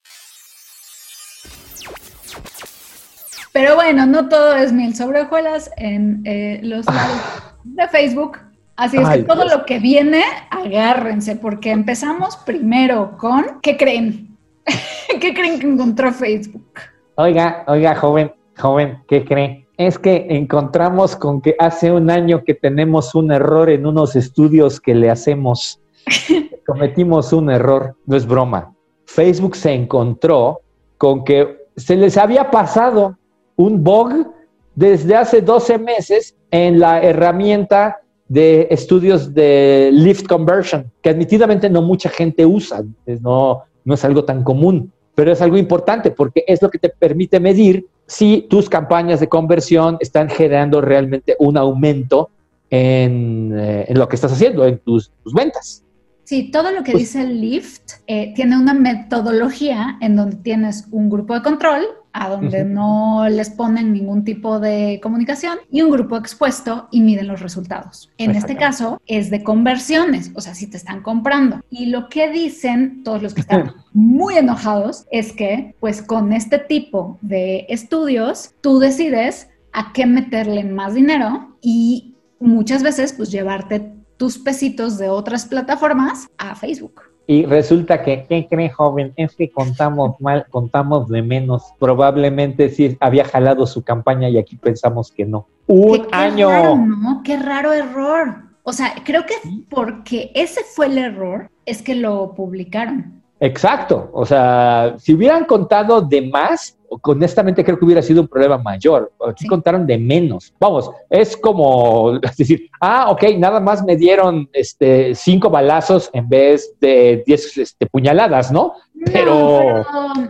Pero bueno, no todo es miel sobre hojuelas en los de Facebook. Así es que todo lo que viene, agárrense, porque empezamos primero con, ¿qué creen? ¿Qué creen que encontró Facebook? Oiga, joven, ¿qué cree? Es que encontramos con que hace un año que tenemos un error en unos estudios que le hacemos. Cometimos un error, no es broma. Facebook se encontró con que se les había pasado un bug desde hace 12 meses en la herramienta de estudios de lift conversion, que admitidamente no mucha gente usa, no es algo tan común, pero es algo importante porque es lo que te permite medir si tus campañas de conversión están generando realmente un aumento en lo que estás haciendo, en tus ventas. Sí, todo lo que dice el Lift tiene una metodología en donde tienes un grupo de control, a donde no les ponen ningún tipo de comunicación, y un grupo expuesto y miden los resultados. En este caso es de conversiones, o sea, si te están comprando. Y lo que dicen todos los que están muy enojados es que, pues con este tipo de estudios, tú decides a qué meterle más dinero y muchas veces pues llevarte tus pesitos de otras plataformas a Facebook. Y resulta que, ¿qué cree, joven? Es que contamos mal, contamos de menos. Probablemente sí había jalado su campaña y aquí pensamos que no. ¡Un año! Raro, ¿no? Qué raro error. O sea, creo que porque ese fue el error es que lo publicaron. Exacto. O sea, si hubieran contado de más, honestamente creo que hubiera sido un problema mayor. Aquí contaron de menos. Vamos, es como decir, ok, nada más me dieron 5 balazos en vez de 10 puñaladas, ¿no? Pero,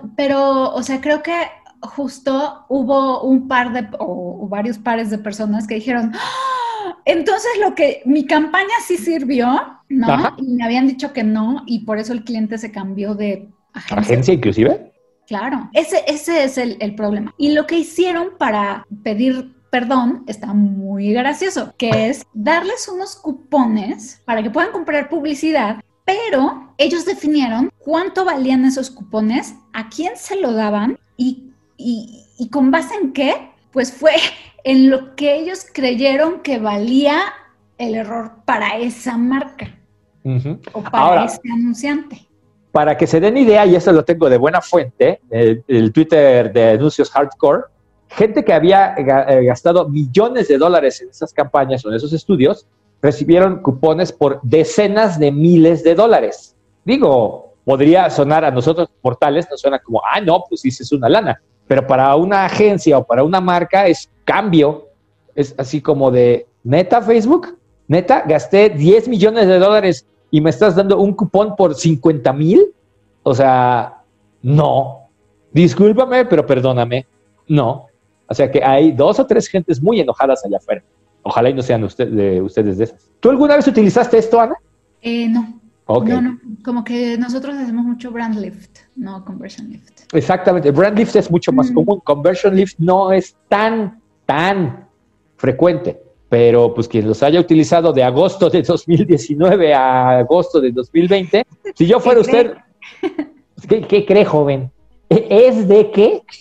o sea, creo que justo hubo varios pares de personas que dijeron, entonces mi campaña sí sirvió, ¿no? Ajá. Y me habían dicho que no, y por eso el cliente se cambió de agencia. ¿Agencia inclusive? Claro, ese es el problema. Y lo que hicieron para pedir perdón está muy gracioso, que es darles unos cupones para que puedan comprar publicidad, pero ellos definieron cuánto valían esos cupones, a quién se lo daban y con base en qué, pues fue en lo que ellos creyeron que valía el error para esa marca o para ese anunciante. Para que se den idea, y esto lo tengo de buena fuente, el Twitter de Anuncios Hardcore, gente que había gastado millones de dólares en esas campañas o en esos estudios, recibieron cupones por decenas de miles de dólares. Digo, podría sonar a nosotros mortales, nos suena como, no, pues sí, es una lana. Pero para una agencia o para una marca es cambio. Es así como de, ¿neta, Facebook? ¿Neta? Gasté 10 millones de dólares y me estás dando un cupón por 50,000. O sea, no. Discúlpame, pero perdóname. No. O sea que hay 2 o 3 gentes muy enojadas allá afuera. Ojalá y no sean ustedes de esas. ¿Tú alguna vez utilizaste esto, Ana? No. Okay. No. Como que nosotros hacemos mucho brand lift, no conversion lift. Exactamente. Brand lift es mucho más común. Conversion lift no es tan frecuente. Pero pues quien los haya utilizado de agosto de 2019 a agosto de 2020, si yo fuera usted, ¿qué cree, joven? Es de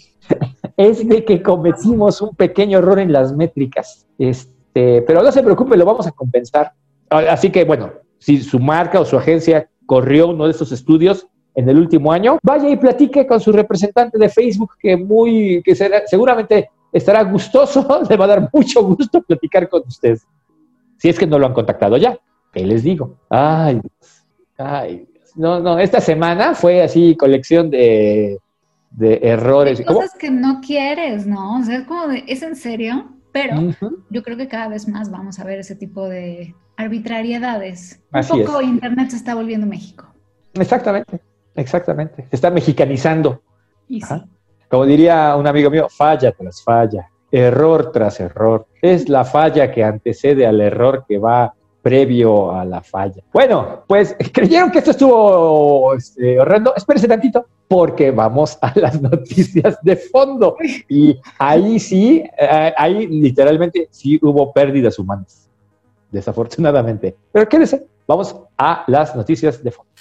que cometimos un pequeño error en las métricas. Pero no se preocupe, lo vamos a compensar. Así que bueno, si su marca o su agencia corrió uno de estos estudios en el último año, vaya y platique con su representante de Facebook, que seguramente estará gustoso, le va a dar mucho gusto platicar con usted. Si es que no lo han contactado ya, ¿qué les digo? Ay, Dios. No, esta semana fue así colección de errores. Hay cosas que no quieres, ¿no? O sea, es como ¿es en serio? Pero yo creo que cada vez más vamos a ver ese tipo de arbitrariedades. Un poco Internet se está volviendo México. Exactamente. Se está mexicanizando. Y sí. Como diría un amigo mío, falla tras falla, error tras error. Es la falla que antecede al error que va previo a la falla. Bueno, pues creyeron que esto estuvo horrendo. Espérense tantito, porque vamos a las noticias de fondo. Y ahí sí, ahí literalmente sí hubo pérdidas humanas, desafortunadamente. Pero quédese, vamos a las noticias de fondo.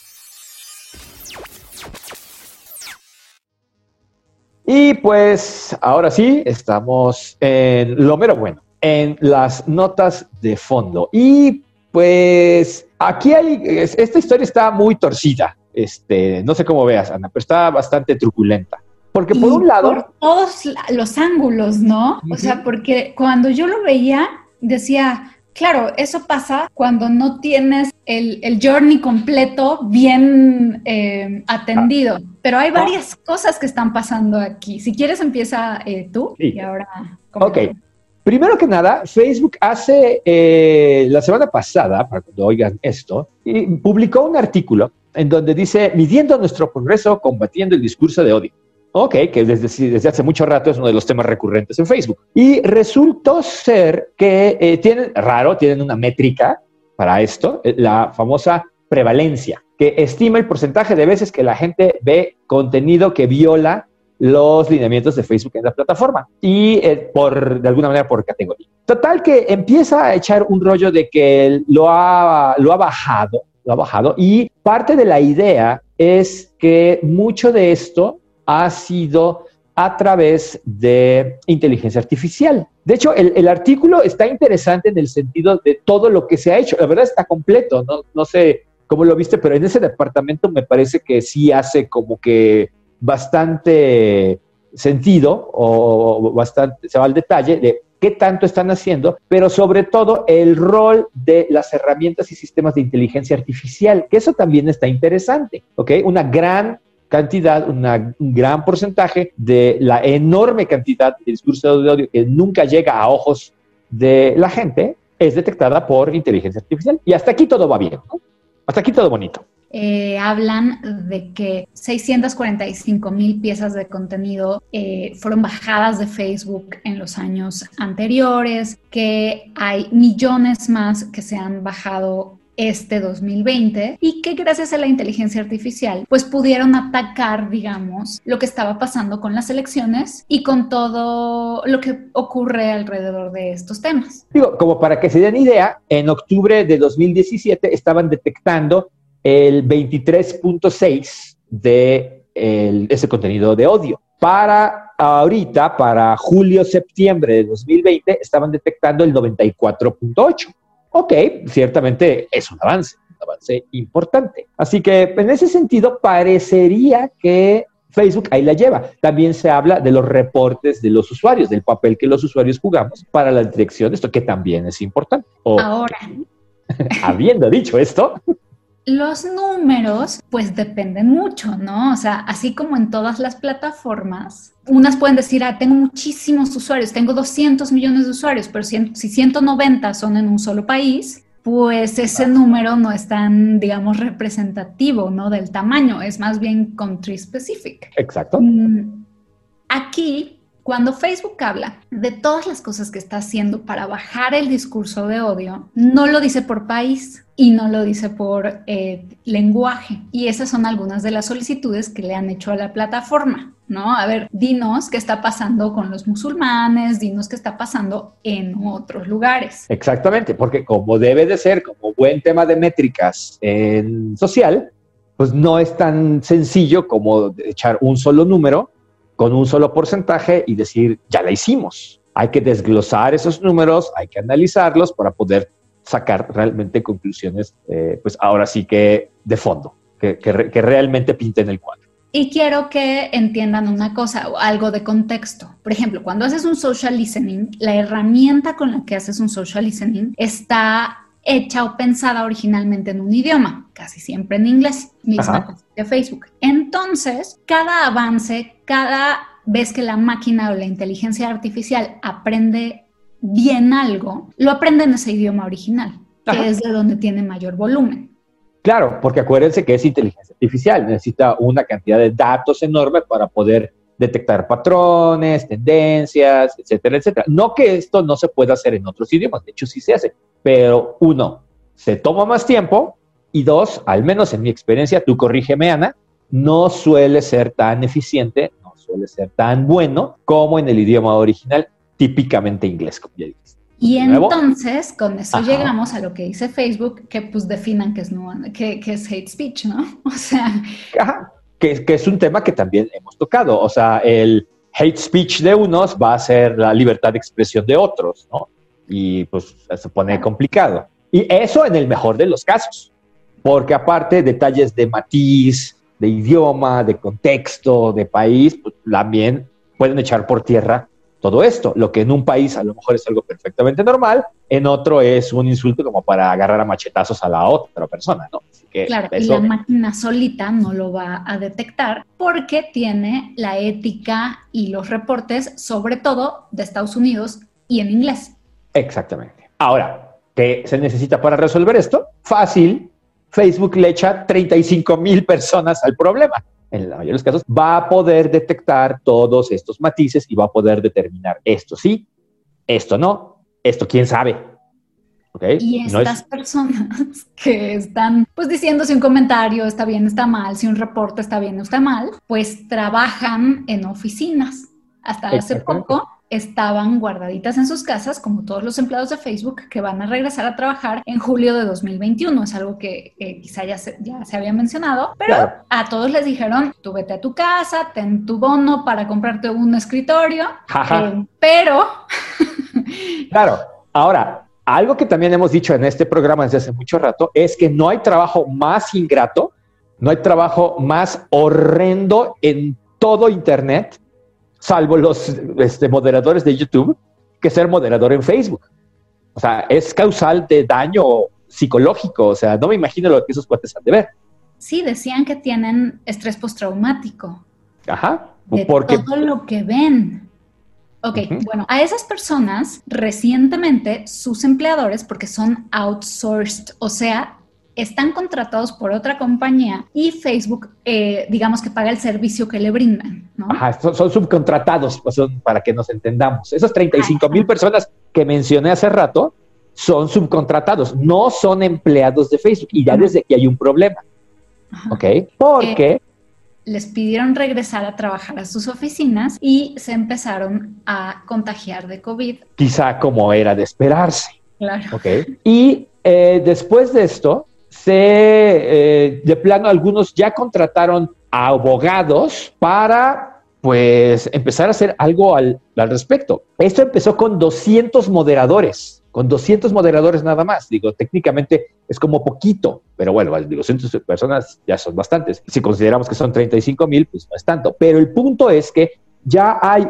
Y pues ahora sí, estamos en lo mero bueno, en las notas de fondo. Y pues aquí esta historia está muy torcida. No sé cómo veas, Ana, pero está bastante truculenta. Porque por un lado... Por todos los ángulos, ¿no? O sea, porque cuando yo lo veía, decía... Claro, eso pasa cuando no tienes el journey completo bien atendido, pero hay varias cosas que están pasando aquí. Si quieres empieza tú y ahora... Ok, primero que nada, Facebook hace la semana pasada, para cuando oigan esto, publicó un artículo en donde dice, midiendo nuestro progreso combatiendo el discurso de odio. Ok, que desde hace mucho rato es uno de los temas recurrentes en Facebook. Y resultó ser que tienen una métrica para esto, la famosa prevalencia, que estima el porcentaje de veces que la gente ve contenido que viola los lineamientos de Facebook en la plataforma y de alguna manera por categoría. Total que empieza a echar un rollo de que lo ha bajado y parte de la idea es que mucho de esto ha sido a través de inteligencia artificial. De hecho, el artículo está interesante en el sentido de todo lo que se ha hecho. La verdad está completo, no sé cómo lo viste, pero en ese departamento me parece que sí hace como que bastante sentido o bastante, se va al detalle de qué tanto están haciendo, pero sobre todo el rol de las herramientas y sistemas de inteligencia artificial, que eso también está interesante, ¿ok? Una gran cantidad, un gran porcentaje de la enorme cantidad de discurso de odio que nunca llega a ojos de la gente es detectada por inteligencia artificial. Y hasta aquí todo va bien, ¿no? Hasta aquí todo bonito. Hablan de que 645,000 piezas de contenido fueron bajadas de Facebook en los años anteriores, que hay millones más que se han bajado este 2020 y que gracias a la inteligencia artificial pues pudieron atacar, digamos, lo que estaba pasando con las elecciones y con todo lo que ocurre alrededor de estos temas. Digo, como para que se den idea, en octubre de 2017 estaban detectando el 23.6 de ese contenido de odio. Para ahorita, para julio-septiembre de 2020, estaban detectando el 94.8. Ok, ciertamente es un avance importante. Así que en ese sentido parecería que Facebook ahí la lleva. También se habla de los reportes de los usuarios, del papel que los usuarios jugamos para la detección de esto, que también es importante. Ahora, habiendo dicho esto, los números pues dependen mucho, ¿no? O sea, así como en todas las plataformas, unas pueden decir, tengo muchísimos usuarios, tengo 200 millones de usuarios, pero si 190 son en un solo país, pues ese número no es tan, digamos, representativo, ¿no? Del tamaño, es más bien country specific. Exacto. Aquí, cuando Facebook habla de todas las cosas que está haciendo para bajar el discurso de odio, no lo dice por país y no lo dice por lenguaje. Y esas son algunas de las solicitudes que le han hecho a la plataforma, ¿no? A ver, dinos qué está pasando con los musulmanes, dinos qué está pasando en otros lugares. Exactamente, porque como debe de ser, como buen tema de métricas en social, pues no es tan sencillo como echar un solo número con un solo porcentaje y decir, ya la hicimos. Hay que desglosar esos números, hay que analizarlos para poder sacar realmente conclusiones, pues ahora sí que de fondo, que realmente pinten el cuadro. Y quiero que entiendan una cosa, algo de contexto. Por ejemplo, cuando haces un social listening, la herramienta con la que haces un social listening está hecha o pensada originalmente en un idioma, casi siempre en inglés, misma cosa que Facebook. Entonces, cada avance, cada vez que la máquina o la inteligencia artificial aprende bien algo, lo aprende en ese idioma original, que es de donde tiene mayor volumen. Claro, porque acuérdense que es inteligencia artificial, necesita una cantidad de datos enorme para poder detectar patrones, tendencias, etcétera, etcétera. No que esto no se pueda hacer en otros idiomas, de hecho sí se hace, pero uno, se toma más tiempo y dos, al menos en mi experiencia, tú corrígeme, Ana, no suele ser tan eficiente, no suele ser tan bueno como en el idioma original, típicamente inglés, como ya dijiste. Y entonces, con eso llegamos a lo que dice Facebook, que pues definan que es hate speech, ¿no? O sea... Que es un tema que también hemos tocado. O sea, el hate speech de unos va a ser la libertad de expresión de otros, ¿no? Y pues se pone complicado. Y eso en el mejor de los casos. Porque aparte, detalles de matiz, de idioma, de contexto, de país, pues también pueden echar por tierra todo esto. Lo que en un país a lo mejor es algo perfectamente normal, en otro es un insulto como para agarrar a machetazos a la otra persona, ¿no? Así que claro, eso... y la máquina solita no lo va a detectar porque tiene la ética y los reportes, sobre todo de Estados Unidos y en inglés. Exactamente. Ahora, ¿qué se necesita para resolver esto? Fácil. Facebook le echa 35,000 personas al problema. En la mayoría de los casos, va a poder detectar todos estos matices y va a poder determinar esto sí, esto no, esto quién sabe. ¿Okay? Y estas personas que están pues diciendo si un comentario está bien, está mal, si un reporte está bien o está mal, pues trabajan en oficinas. Hasta hace poco estaban guardaditas en sus casas, como todos los empleados de Facebook que van a regresar a trabajar en julio de 2021. Es algo que quizá ya se había mencionado, pero claro, a todos les dijeron, tú vete a tu casa, ten tu bono para comprarte un escritorio, pero... Claro, ahora, algo que también hemos dicho en este programa desde hace mucho rato es que no hay trabajo más ingrato, no hay trabajo más horrendo en todo Internet, salvo los moderadores de YouTube, que ser moderador en Facebook. O sea, es causal de daño psicológico. O sea, no me imagino lo que esos cuates han de ver. Sí, decían que tienen estrés postraumático. Ajá. Porque todo lo que ven. Ok, bueno, a esas personas recientemente sus empleadores, porque son outsourced, o sea, están contratados por otra compañía y Facebook, digamos que paga el servicio que le brindan, ¿no? Ajá, son subcontratados, pues para que nos entendamos. Esas 35,000 personas que mencioné hace rato son subcontratados, no son empleados de Facebook y ya desde que hay un problema. ¿Ok? Porque... les pidieron regresar a trabajar a sus oficinas y se empezaron a contagiar de COVID. Quizá como era de esperarse. Claro. ¿Ok? Y después de esto... de plano algunos ya contrataron a abogados para pues empezar a hacer algo al respecto. Esto empezó con 200 moderadores nada más. Digo, técnicamente es como poquito, pero bueno, 200 personas ya son bastantes. Si consideramos que son 35,000, pues no es tanto. Pero el punto es que ya hay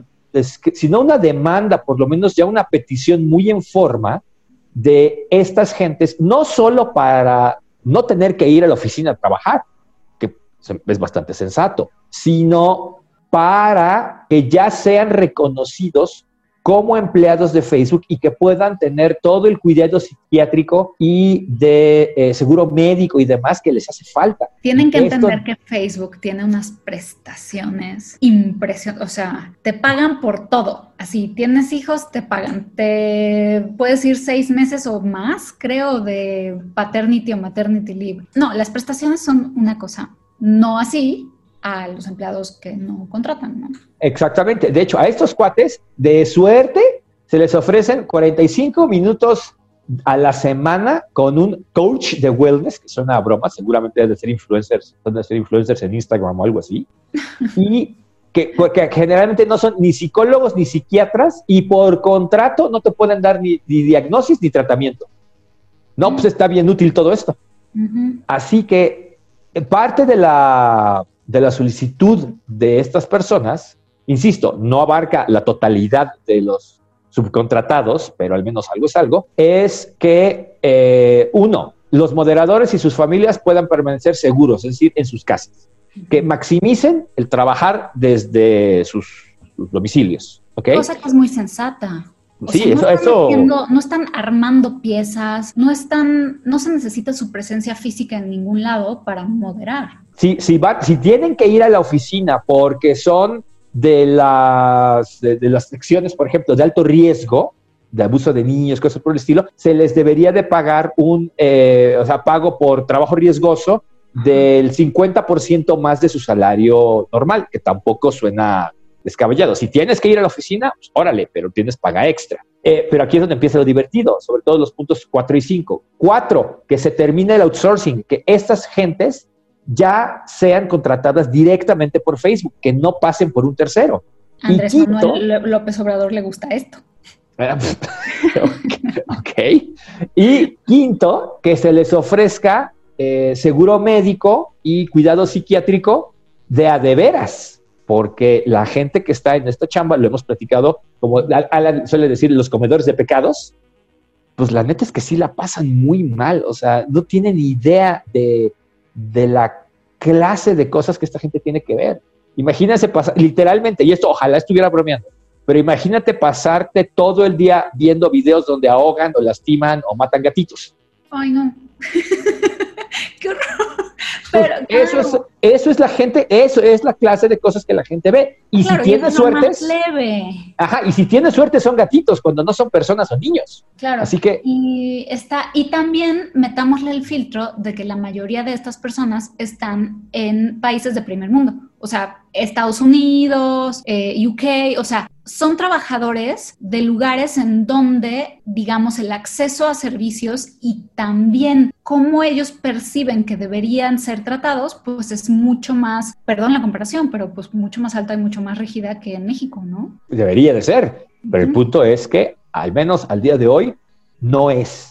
si no una demanda, por lo menos ya una petición muy en forma de estas gentes, no solo para no tener que ir a la oficina a trabajar, que es bastante sensato, sino para que ya sean reconocidos como empleados de Facebook y que puedan tener todo el cuidado psiquiátrico y de seguro médico y demás que les hace falta. Tienen que entender que Facebook tiene unas prestaciones impresionantes, o sea, te pagan por todo. Así, tienes hijos, te pagan. Te puedes ir 6 meses o más, creo, de paternity o maternity leave. No, las prestaciones son una cosa, no así a los empleados que no contratan, ¿no? Exactamente. De hecho, a estos cuates, de suerte, se les ofrecen 45 minutos a la semana con un coach de wellness, que suena a broma, seguramente deben de ser influencers en Instagram o algo así, y porque generalmente no son ni psicólogos ni psiquiatras, y por contrato no te pueden dar ni diagnosis ni tratamiento. No, pues está bien útil todo esto. Así que parte de la solicitud de estas personas, insisto, no abarca la totalidad de los subcontratados, pero al menos algo es algo, es que, los moderadores y sus familias puedan permanecer seguros, es decir, en sus casas, que maximicen el trabajar desde sus domicilios, ¿ok? Cosa que es muy sensata. Sí, eso. No están armando piezas, no se necesita su presencia física en ningún lado para moderar. Si tienen que ir a la oficina porque son de las secciones, por ejemplo, de alto riesgo, de abuso de niños, cosas por el estilo, se les debería de pagar pago por trabajo riesgoso del 50% más de su salario normal, que tampoco suena descabellado. Si tienes que ir a la oficina, pues órale, pero tienes paga extra. Pero aquí es donde empieza lo divertido, sobre todo los puntos 4 y 5. 4, que se termine el outsourcing, que estas gentes ya sean contratadas directamente por Facebook, que no pasen por un tercero. Andrés Manuel López Obrador le gusta esto. Ok. Y 5, que se les ofrezca seguro médico y cuidado psiquiátrico de veras, porque la gente que está en esta chamba, lo hemos platicado, como Alan suele decir, los comedores de pecados, pues la neta es que sí la pasan muy mal, o sea, no tienen idea de la clase de cosas que esta gente tiene que ver. Imagínense literalmente, y esto ojalá estuviera bromeando, pero imagínate pasarte todo el día viendo videos donde ahogan o lastiman o matan gatitos. Ay, no. ¡Qué horror! Eso es la gente, eso es la clase de cosas que la gente ve. Y claro, si tiene suerte, y si tiene suerte son gatitos, cuando no son personas o niños. Claro. Así que y también metámosle el filtro de que la mayoría de estas personas están en países de primer mundo. O sea, Estados Unidos, UK, o sea, son trabajadores de lugares en donde, digamos, el acceso a servicios y también cómo ellos perciben que deberían ser tratados, pues es mucho más, perdón la comparación, pero pues mucho más alta y mucho más rígida que en México, ¿no? Debería de ser, pero el punto es que, al menos al día de hoy, no es.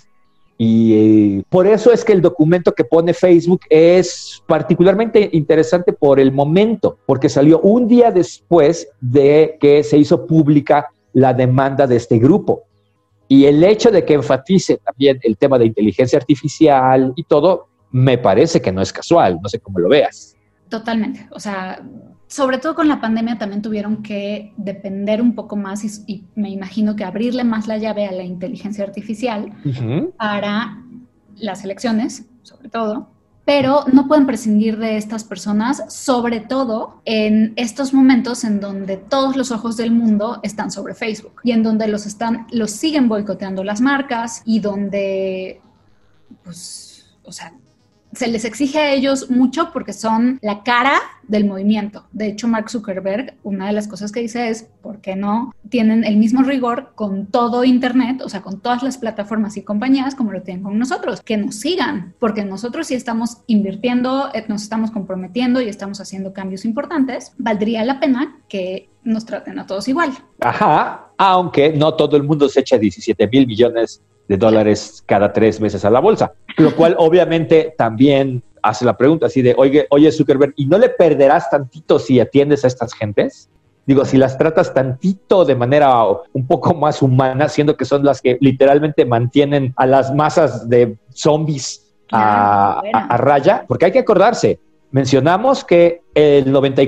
Y por eso es que el documento que pone Facebook es particularmente interesante por el momento, porque salió un día después de que se hizo pública la demanda de este grupo. Y el hecho de que enfatice también el tema de inteligencia artificial y todo, me parece que no es casual, no sé cómo lo veas. Totalmente, o sea, sobre todo con la pandemia también tuvieron que depender un poco más y me imagino que abrirle más la llave a la inteligencia artificial para las elecciones, sobre todo, pero no pueden prescindir de estas personas, sobre todo en estos momentos en donde todos los ojos del mundo están sobre Facebook y en donde los siguen boicoteando las marcas y donde, pues, o sea, se les exige a ellos mucho porque son la cara del movimiento. De hecho, Mark Zuckerberg, una de las cosas que dice es, ¿por qué no tienen el mismo rigor con todo Internet, o sea, con todas las plataformas y compañías como lo tienen con nosotros? Que nos sigan, porque nosotros sí estamos invirtiendo, nos estamos comprometiendo y estamos haciendo cambios importantes. Valdría la pena que nos traten a todos igual. Ajá, aunque no todo el mundo se echa 17,000 millones de dólares cada 3 meses a la bolsa, lo cual obviamente también hace la pregunta así de, oye Zuckerberg, ¿y no le perderás tantito si atiendes a estas gentes? Digo, si las tratas tantito de manera un poco más humana, siendo que son las que literalmente mantienen a las masas de zombies a raya, porque hay que acordarse, mencionamos que el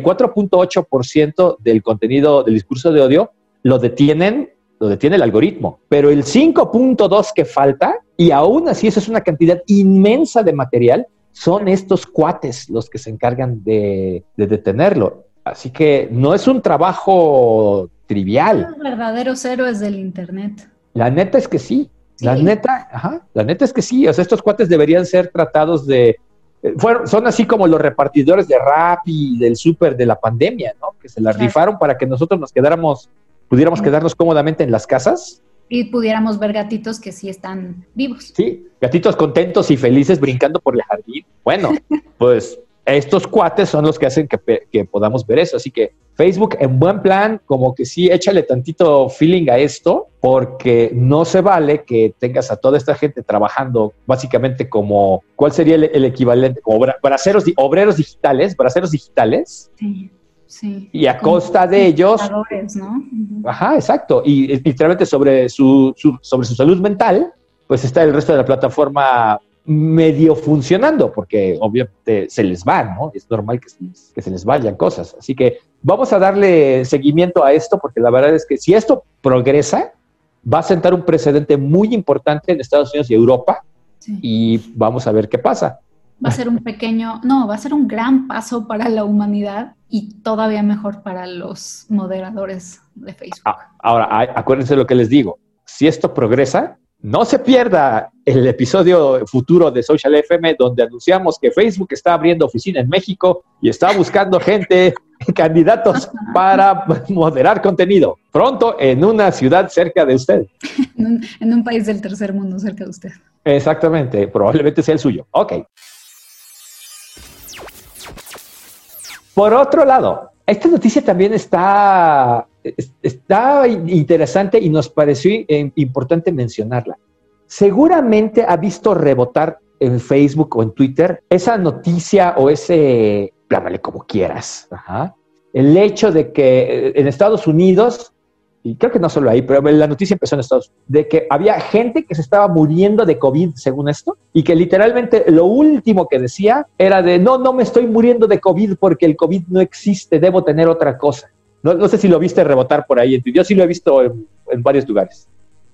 94.8% del contenido del discurso de odio lo detiene el algoritmo, pero el 5.2 que falta, y aún así eso es una cantidad inmensa de material, son estos cuates los que se encargan de detenerlo. Así que no es un trabajo trivial. Los verdaderos héroes del Internet. La neta es que sí. La neta es que sí. O sea, estos cuates deberían ser tratados son así como los repartidores de Rappi y del súper de la pandemia, ¿no? Que se la rifaron para que nosotros pudiéramos quedarnos cómodamente en las casas. Y pudiéramos ver gatitos que sí están vivos. Sí, gatitos contentos y felices brincando por el jardín. Bueno, pues estos cuates son los que hacen que podamos ver eso. Así que Facebook, en buen plan, como que sí, échale tantito feeling a esto, porque no se vale que tengas a toda esta gente trabajando básicamente como, ¿cuál sería el equivalente? Como obreros digitales. Sí. Sí. Y a costa de ellos, ¿no? Ajá, exacto. Y literalmente sobre su salud mental, pues está el resto de la plataforma medio funcionando, porque obviamente se les va, ¿no? Es normal que se les vayan cosas. Así que vamos a darle seguimiento a esto, porque la verdad es que si esto progresa, va a sentar un precedente muy importante en Estados Unidos y Europa, y vamos a ver qué pasa. Va a ser va a ser un gran paso para la humanidad y todavía mejor para los moderadores de Facebook. Ahora, acuérdense lo que les digo. Si esto progresa, no se pierda el episodio futuro de Social FM, donde anunciamos que Facebook está abriendo oficina en México y está buscando candidatos para moderar contenido. Pronto en una ciudad cerca de usted. En un país del tercer mundo cerca de usted. Exactamente, probablemente sea el suyo. Ok. Por otro lado, esta noticia también está interesante y nos pareció importante mencionarla. Seguramente ha visto rebotar en Facebook o en Twitter esa noticia o llámale como quieras. El hecho de que en Estados Unidos, y creo que no solo ahí, pero la noticia empezó en Estados Unidos, de que había gente que se estaba muriendo de COVID, según esto, y que literalmente lo último que decía era no me estoy muriendo de COVID porque el COVID no existe, debo tener otra cosa. No sé si lo viste rebotar por ahí. Yo sí lo he visto en varios lugares.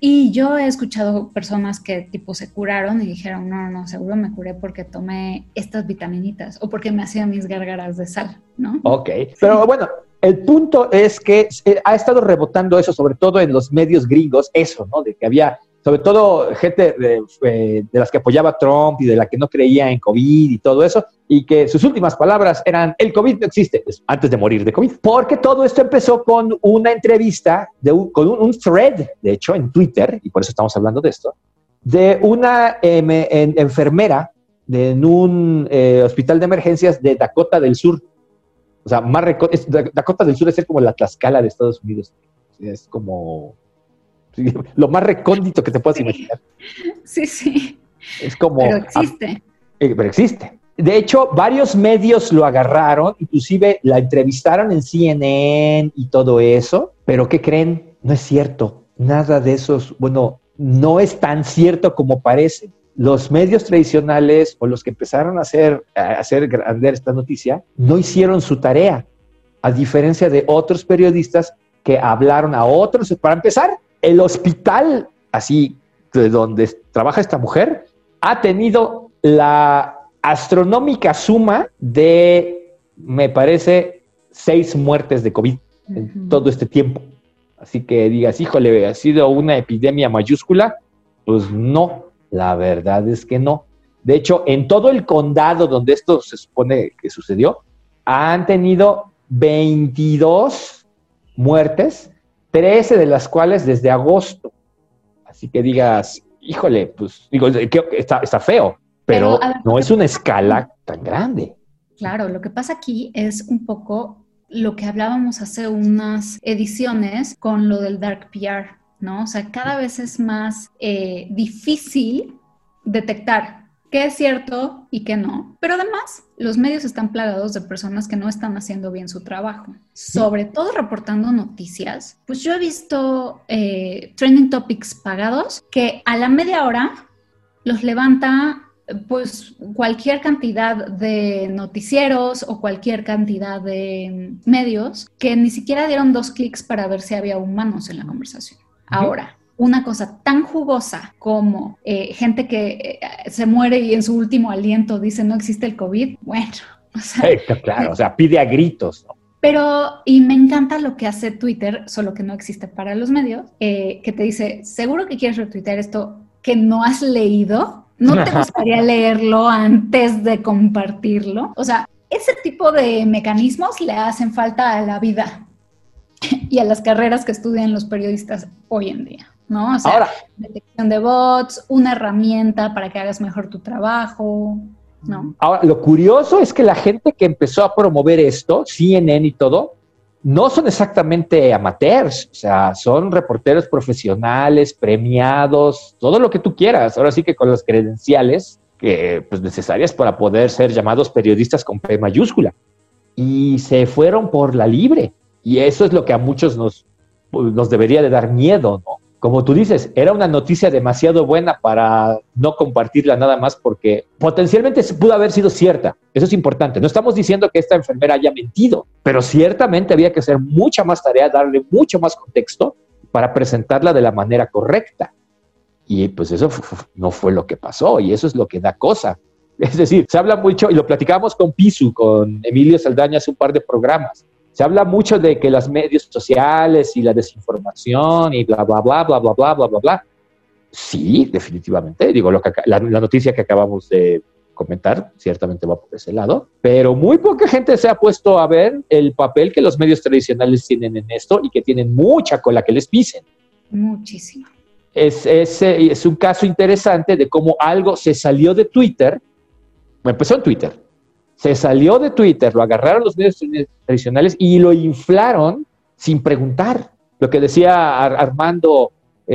Y yo he escuchado personas que tipo se curaron y dijeron, no, seguro me curé porque tomé estas vitaminitas o porque me hacían mis gárgaras de sal, ¿no? Ok, pero bueno, el punto es que ha estado rebotando eso, sobre todo en los medios gringos, eso, ¿no? De que había, sobre todo gente de las que apoyaba a Trump y de la que no creía en COVID y todo eso, y que sus últimas palabras eran, el COVID no existe, antes de morir de COVID. Porque todo esto empezó con una entrevista, con un thread, de hecho, en Twitter, y por eso estamos hablando de esto, de una enfermera en un hospital de emergencias de Dakota del Sur. O sea, Dakota del Sur es ser como la Tlaxcala de Estados Unidos. Es como lo más recóndito que te puedas imaginar. Sí. Es como... Pero existe. Pero existe. De hecho, varios medios lo agarraron, inclusive la entrevistaron en CNN y todo eso, pero ¿qué creen? No es cierto. Nada de esos, bueno, no es tan cierto como parece. Los medios tradicionales o los que empezaron a hacer grande esta noticia no hicieron su tarea, a diferencia de otros periodistas que hablaron a otros. Para empezar, el hospital, así de donde trabaja esta mujer, ha tenido la astronómica suma de, me parece, 6 muertes de COVID en todo este tiempo. Así que digas, híjole, ¿ha sido una epidemia mayúscula? Pues no, la verdad es que no. De hecho, en todo el condado donde esto se supone que sucedió, han tenido 22 muertes, 13 de las cuales desde agosto. Así que digas, híjole, pues digo, está feo, pero a ver, no es una escala tan grande. Claro, lo que pasa aquí es un poco lo que hablábamos hace unas ediciones con lo del dark PR, ¿no? O sea, cada vez es más difícil detectar qué es cierto y qué no. Pero además, los medios están plagados de personas que no están haciendo bien su trabajo. Sobre todo reportando noticias. Pues yo he visto trending topics pagados que a la media hora los levanta pues cualquier cantidad de noticieros o cualquier cantidad de medios que ni siquiera dieron 2 clics para ver si había humanos en la conversación. Ahora, una cosa tan jugosa como gente que se muere y en su último aliento dice no existe el COVID, bueno, o sea... claro, o sea, pide a gritos, ¿no? Pero, y me encanta lo que hace Twitter, solo que no existe para los medios, que te dice, ¿seguro que quieres retuitear esto que no has leído? ¿No te gustaría leerlo antes de compartirlo? O sea, ese tipo de mecanismos le hacen falta a la vida y a las carreras que estudian los periodistas hoy en día, ¿no? O sea, ahora, detección de bots, una herramienta para que hagas mejor tu trabajo, ¿no? Ahora, lo curioso es que la gente que empezó a promover esto, CNN y todo, no son exactamente amateurs, o sea, son reporteros profesionales, premiados, todo lo que tú quieras. Ahora sí que con las credenciales que, pues, necesarias para poder ser llamados periodistas con P mayúscula. Y se fueron por la libre. Y eso es lo que a muchos nos debería de dar miedo, ¿no? Como tú dices, era una noticia demasiado buena para no compartirla nada más porque potencialmente pudo haber sido cierta. Eso es importante. No estamos diciendo que esta enfermera haya mentido, pero ciertamente había que hacer mucha más tarea, darle mucho más contexto para presentarla de la manera correcta. Y pues eso no fue lo que pasó y eso es lo que da cosa. Es decir, se habla mucho, y lo platicamos con Pisu, con Emilio Saldaña hace un par de programas. Se habla mucho de que los medios sociales y la desinformación y bla, bla, bla, bla, bla, bla, bla, bla, bla. Sí, definitivamente. Digo, la noticia que acabamos de comentar ciertamente va por ese lado, pero muy poca gente se ha puesto a ver el papel que los medios tradicionales tienen en esto y que tienen mucha cola que les pisen. Muchísimo. Es un caso interesante de cómo algo se salió de Twitter, empezó en Twitter, se salió de Twitter, lo agarraron los medios tradicionales y lo inflaron sin preguntar. Lo que decía Armando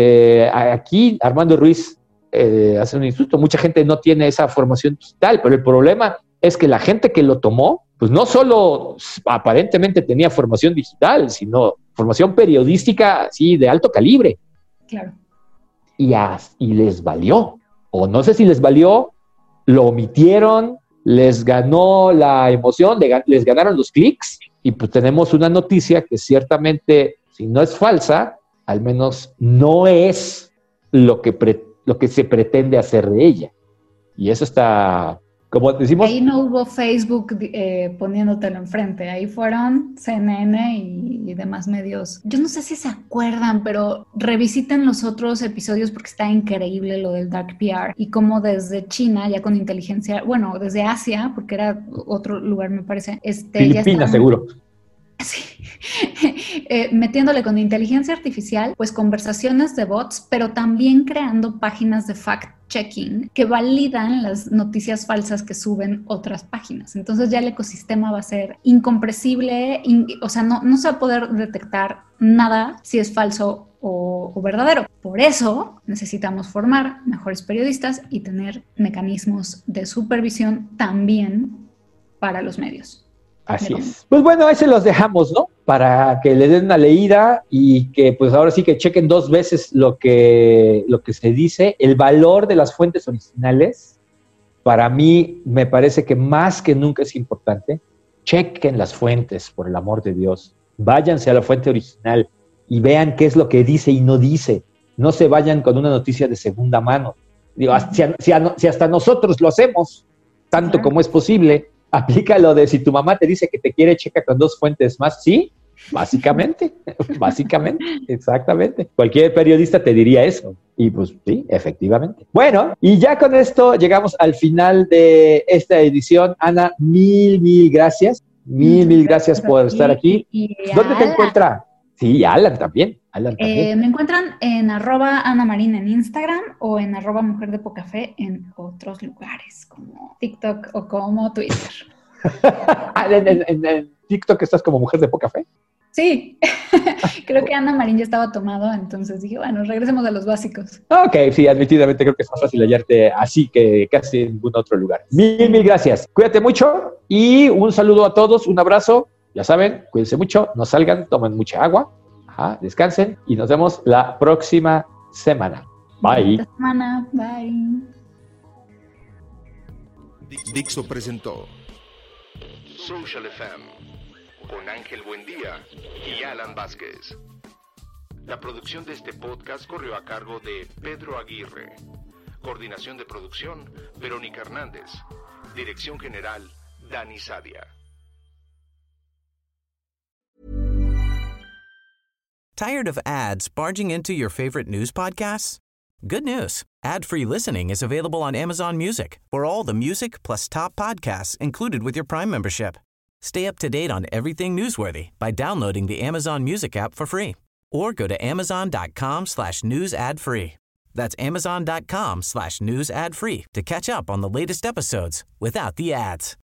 Ruiz hace un instituto, mucha gente no tiene esa formación digital, pero el problema es que la gente que lo tomó, pues no solo aparentemente tenía formación digital, sino formación periodística así de alto calibre. Claro. Y les valió, o no sé si les valió, lo omitieron, les ganó la emoción, les ganaron los clics, y pues tenemos una noticia que ciertamente, si no es falsa, al menos no es lo que se pretende hacer de ella. Y eso está, como decimos... Ahí no hubo Facebook poniéndotelo enfrente, ahí fueron CNN y demás medios. Yo no sé si se acuerdan, pero revisiten los otros episodios porque está increíble lo del Dark PR y cómo desde China, ya con inteligencia, bueno, desde Asia, porque era otro lugar me parece. Filipinas, seguro. Sí, metiéndole con inteligencia artificial, pues conversaciones de bots, pero también creando páginas de fact-checking que validan las noticias falsas que suben otras páginas. Entonces ya el ecosistema va a ser incompresible, o sea, no se va a poder detectar nada si es falso o verdadero. Por eso necesitamos formar mejores periodistas y tener mecanismos de supervisión también para los medios. Así es. Pues bueno, ese los dejamos, ¿no? Para que le den una leída y que pues ahora sí que chequen 2 veces lo que se dice. El valor de las fuentes originales, para mí me parece que más que nunca es importante. Chequen las fuentes, por el amor de Dios. Váyanse a la fuente original y vean qué es lo que dice y no dice. No se vayan con una noticia de segunda mano. Digo, si hasta nosotros lo hacemos, tanto como es posible, aplica lo de si tu mamá te dice que te quiere, checa con 2 fuentes más. Sí, básicamente, exactamente. Cualquier periodista te diría eso. Y pues sí, efectivamente. Bueno, y ya con esto llegamos al final de esta edición. Ana, mil gracias. Mil gracias por estar aquí. ¿Dónde te encuentra? Sí, Alan también. Me encuentran en @AnaMarín en Instagram o en @MujerDePocafé en otros lugares como TikTok o como Twitter. ¿En TikTok estás como Mujer de Pocafé? Sí, creo que Ana Marín ya estaba tomado, entonces dije, bueno, regresemos a los básicos. Ok, sí, admitidamente creo que es más fácil hallarte así que casi en ningún otro lugar. Mil gracias. Cuídate mucho y un saludo a todos, un abrazo. Ya saben, cuídense mucho, no salgan, tomen mucha agua, descansen y nos vemos la próxima semana. Bye. Bye. Dixo presentó Social FM con Ángel Buendía y Alan Vázquez. La producción de este podcast corrió a cargo de Pedro Aguirre. Coordinación de producción, Verónica Hernández. Dirección general, Dani Sadia. Tired of ads barging into your favorite news podcasts? Good news. Ad-free listening is available on Amazon Music for all the music plus top podcasts included with your Prime membership. Stay up to date on everything newsworthy by downloading the Amazon Music app for free or go to amazon.com/news ad free. That's amazon.com/news ad free to catch up on the latest episodes without the ads.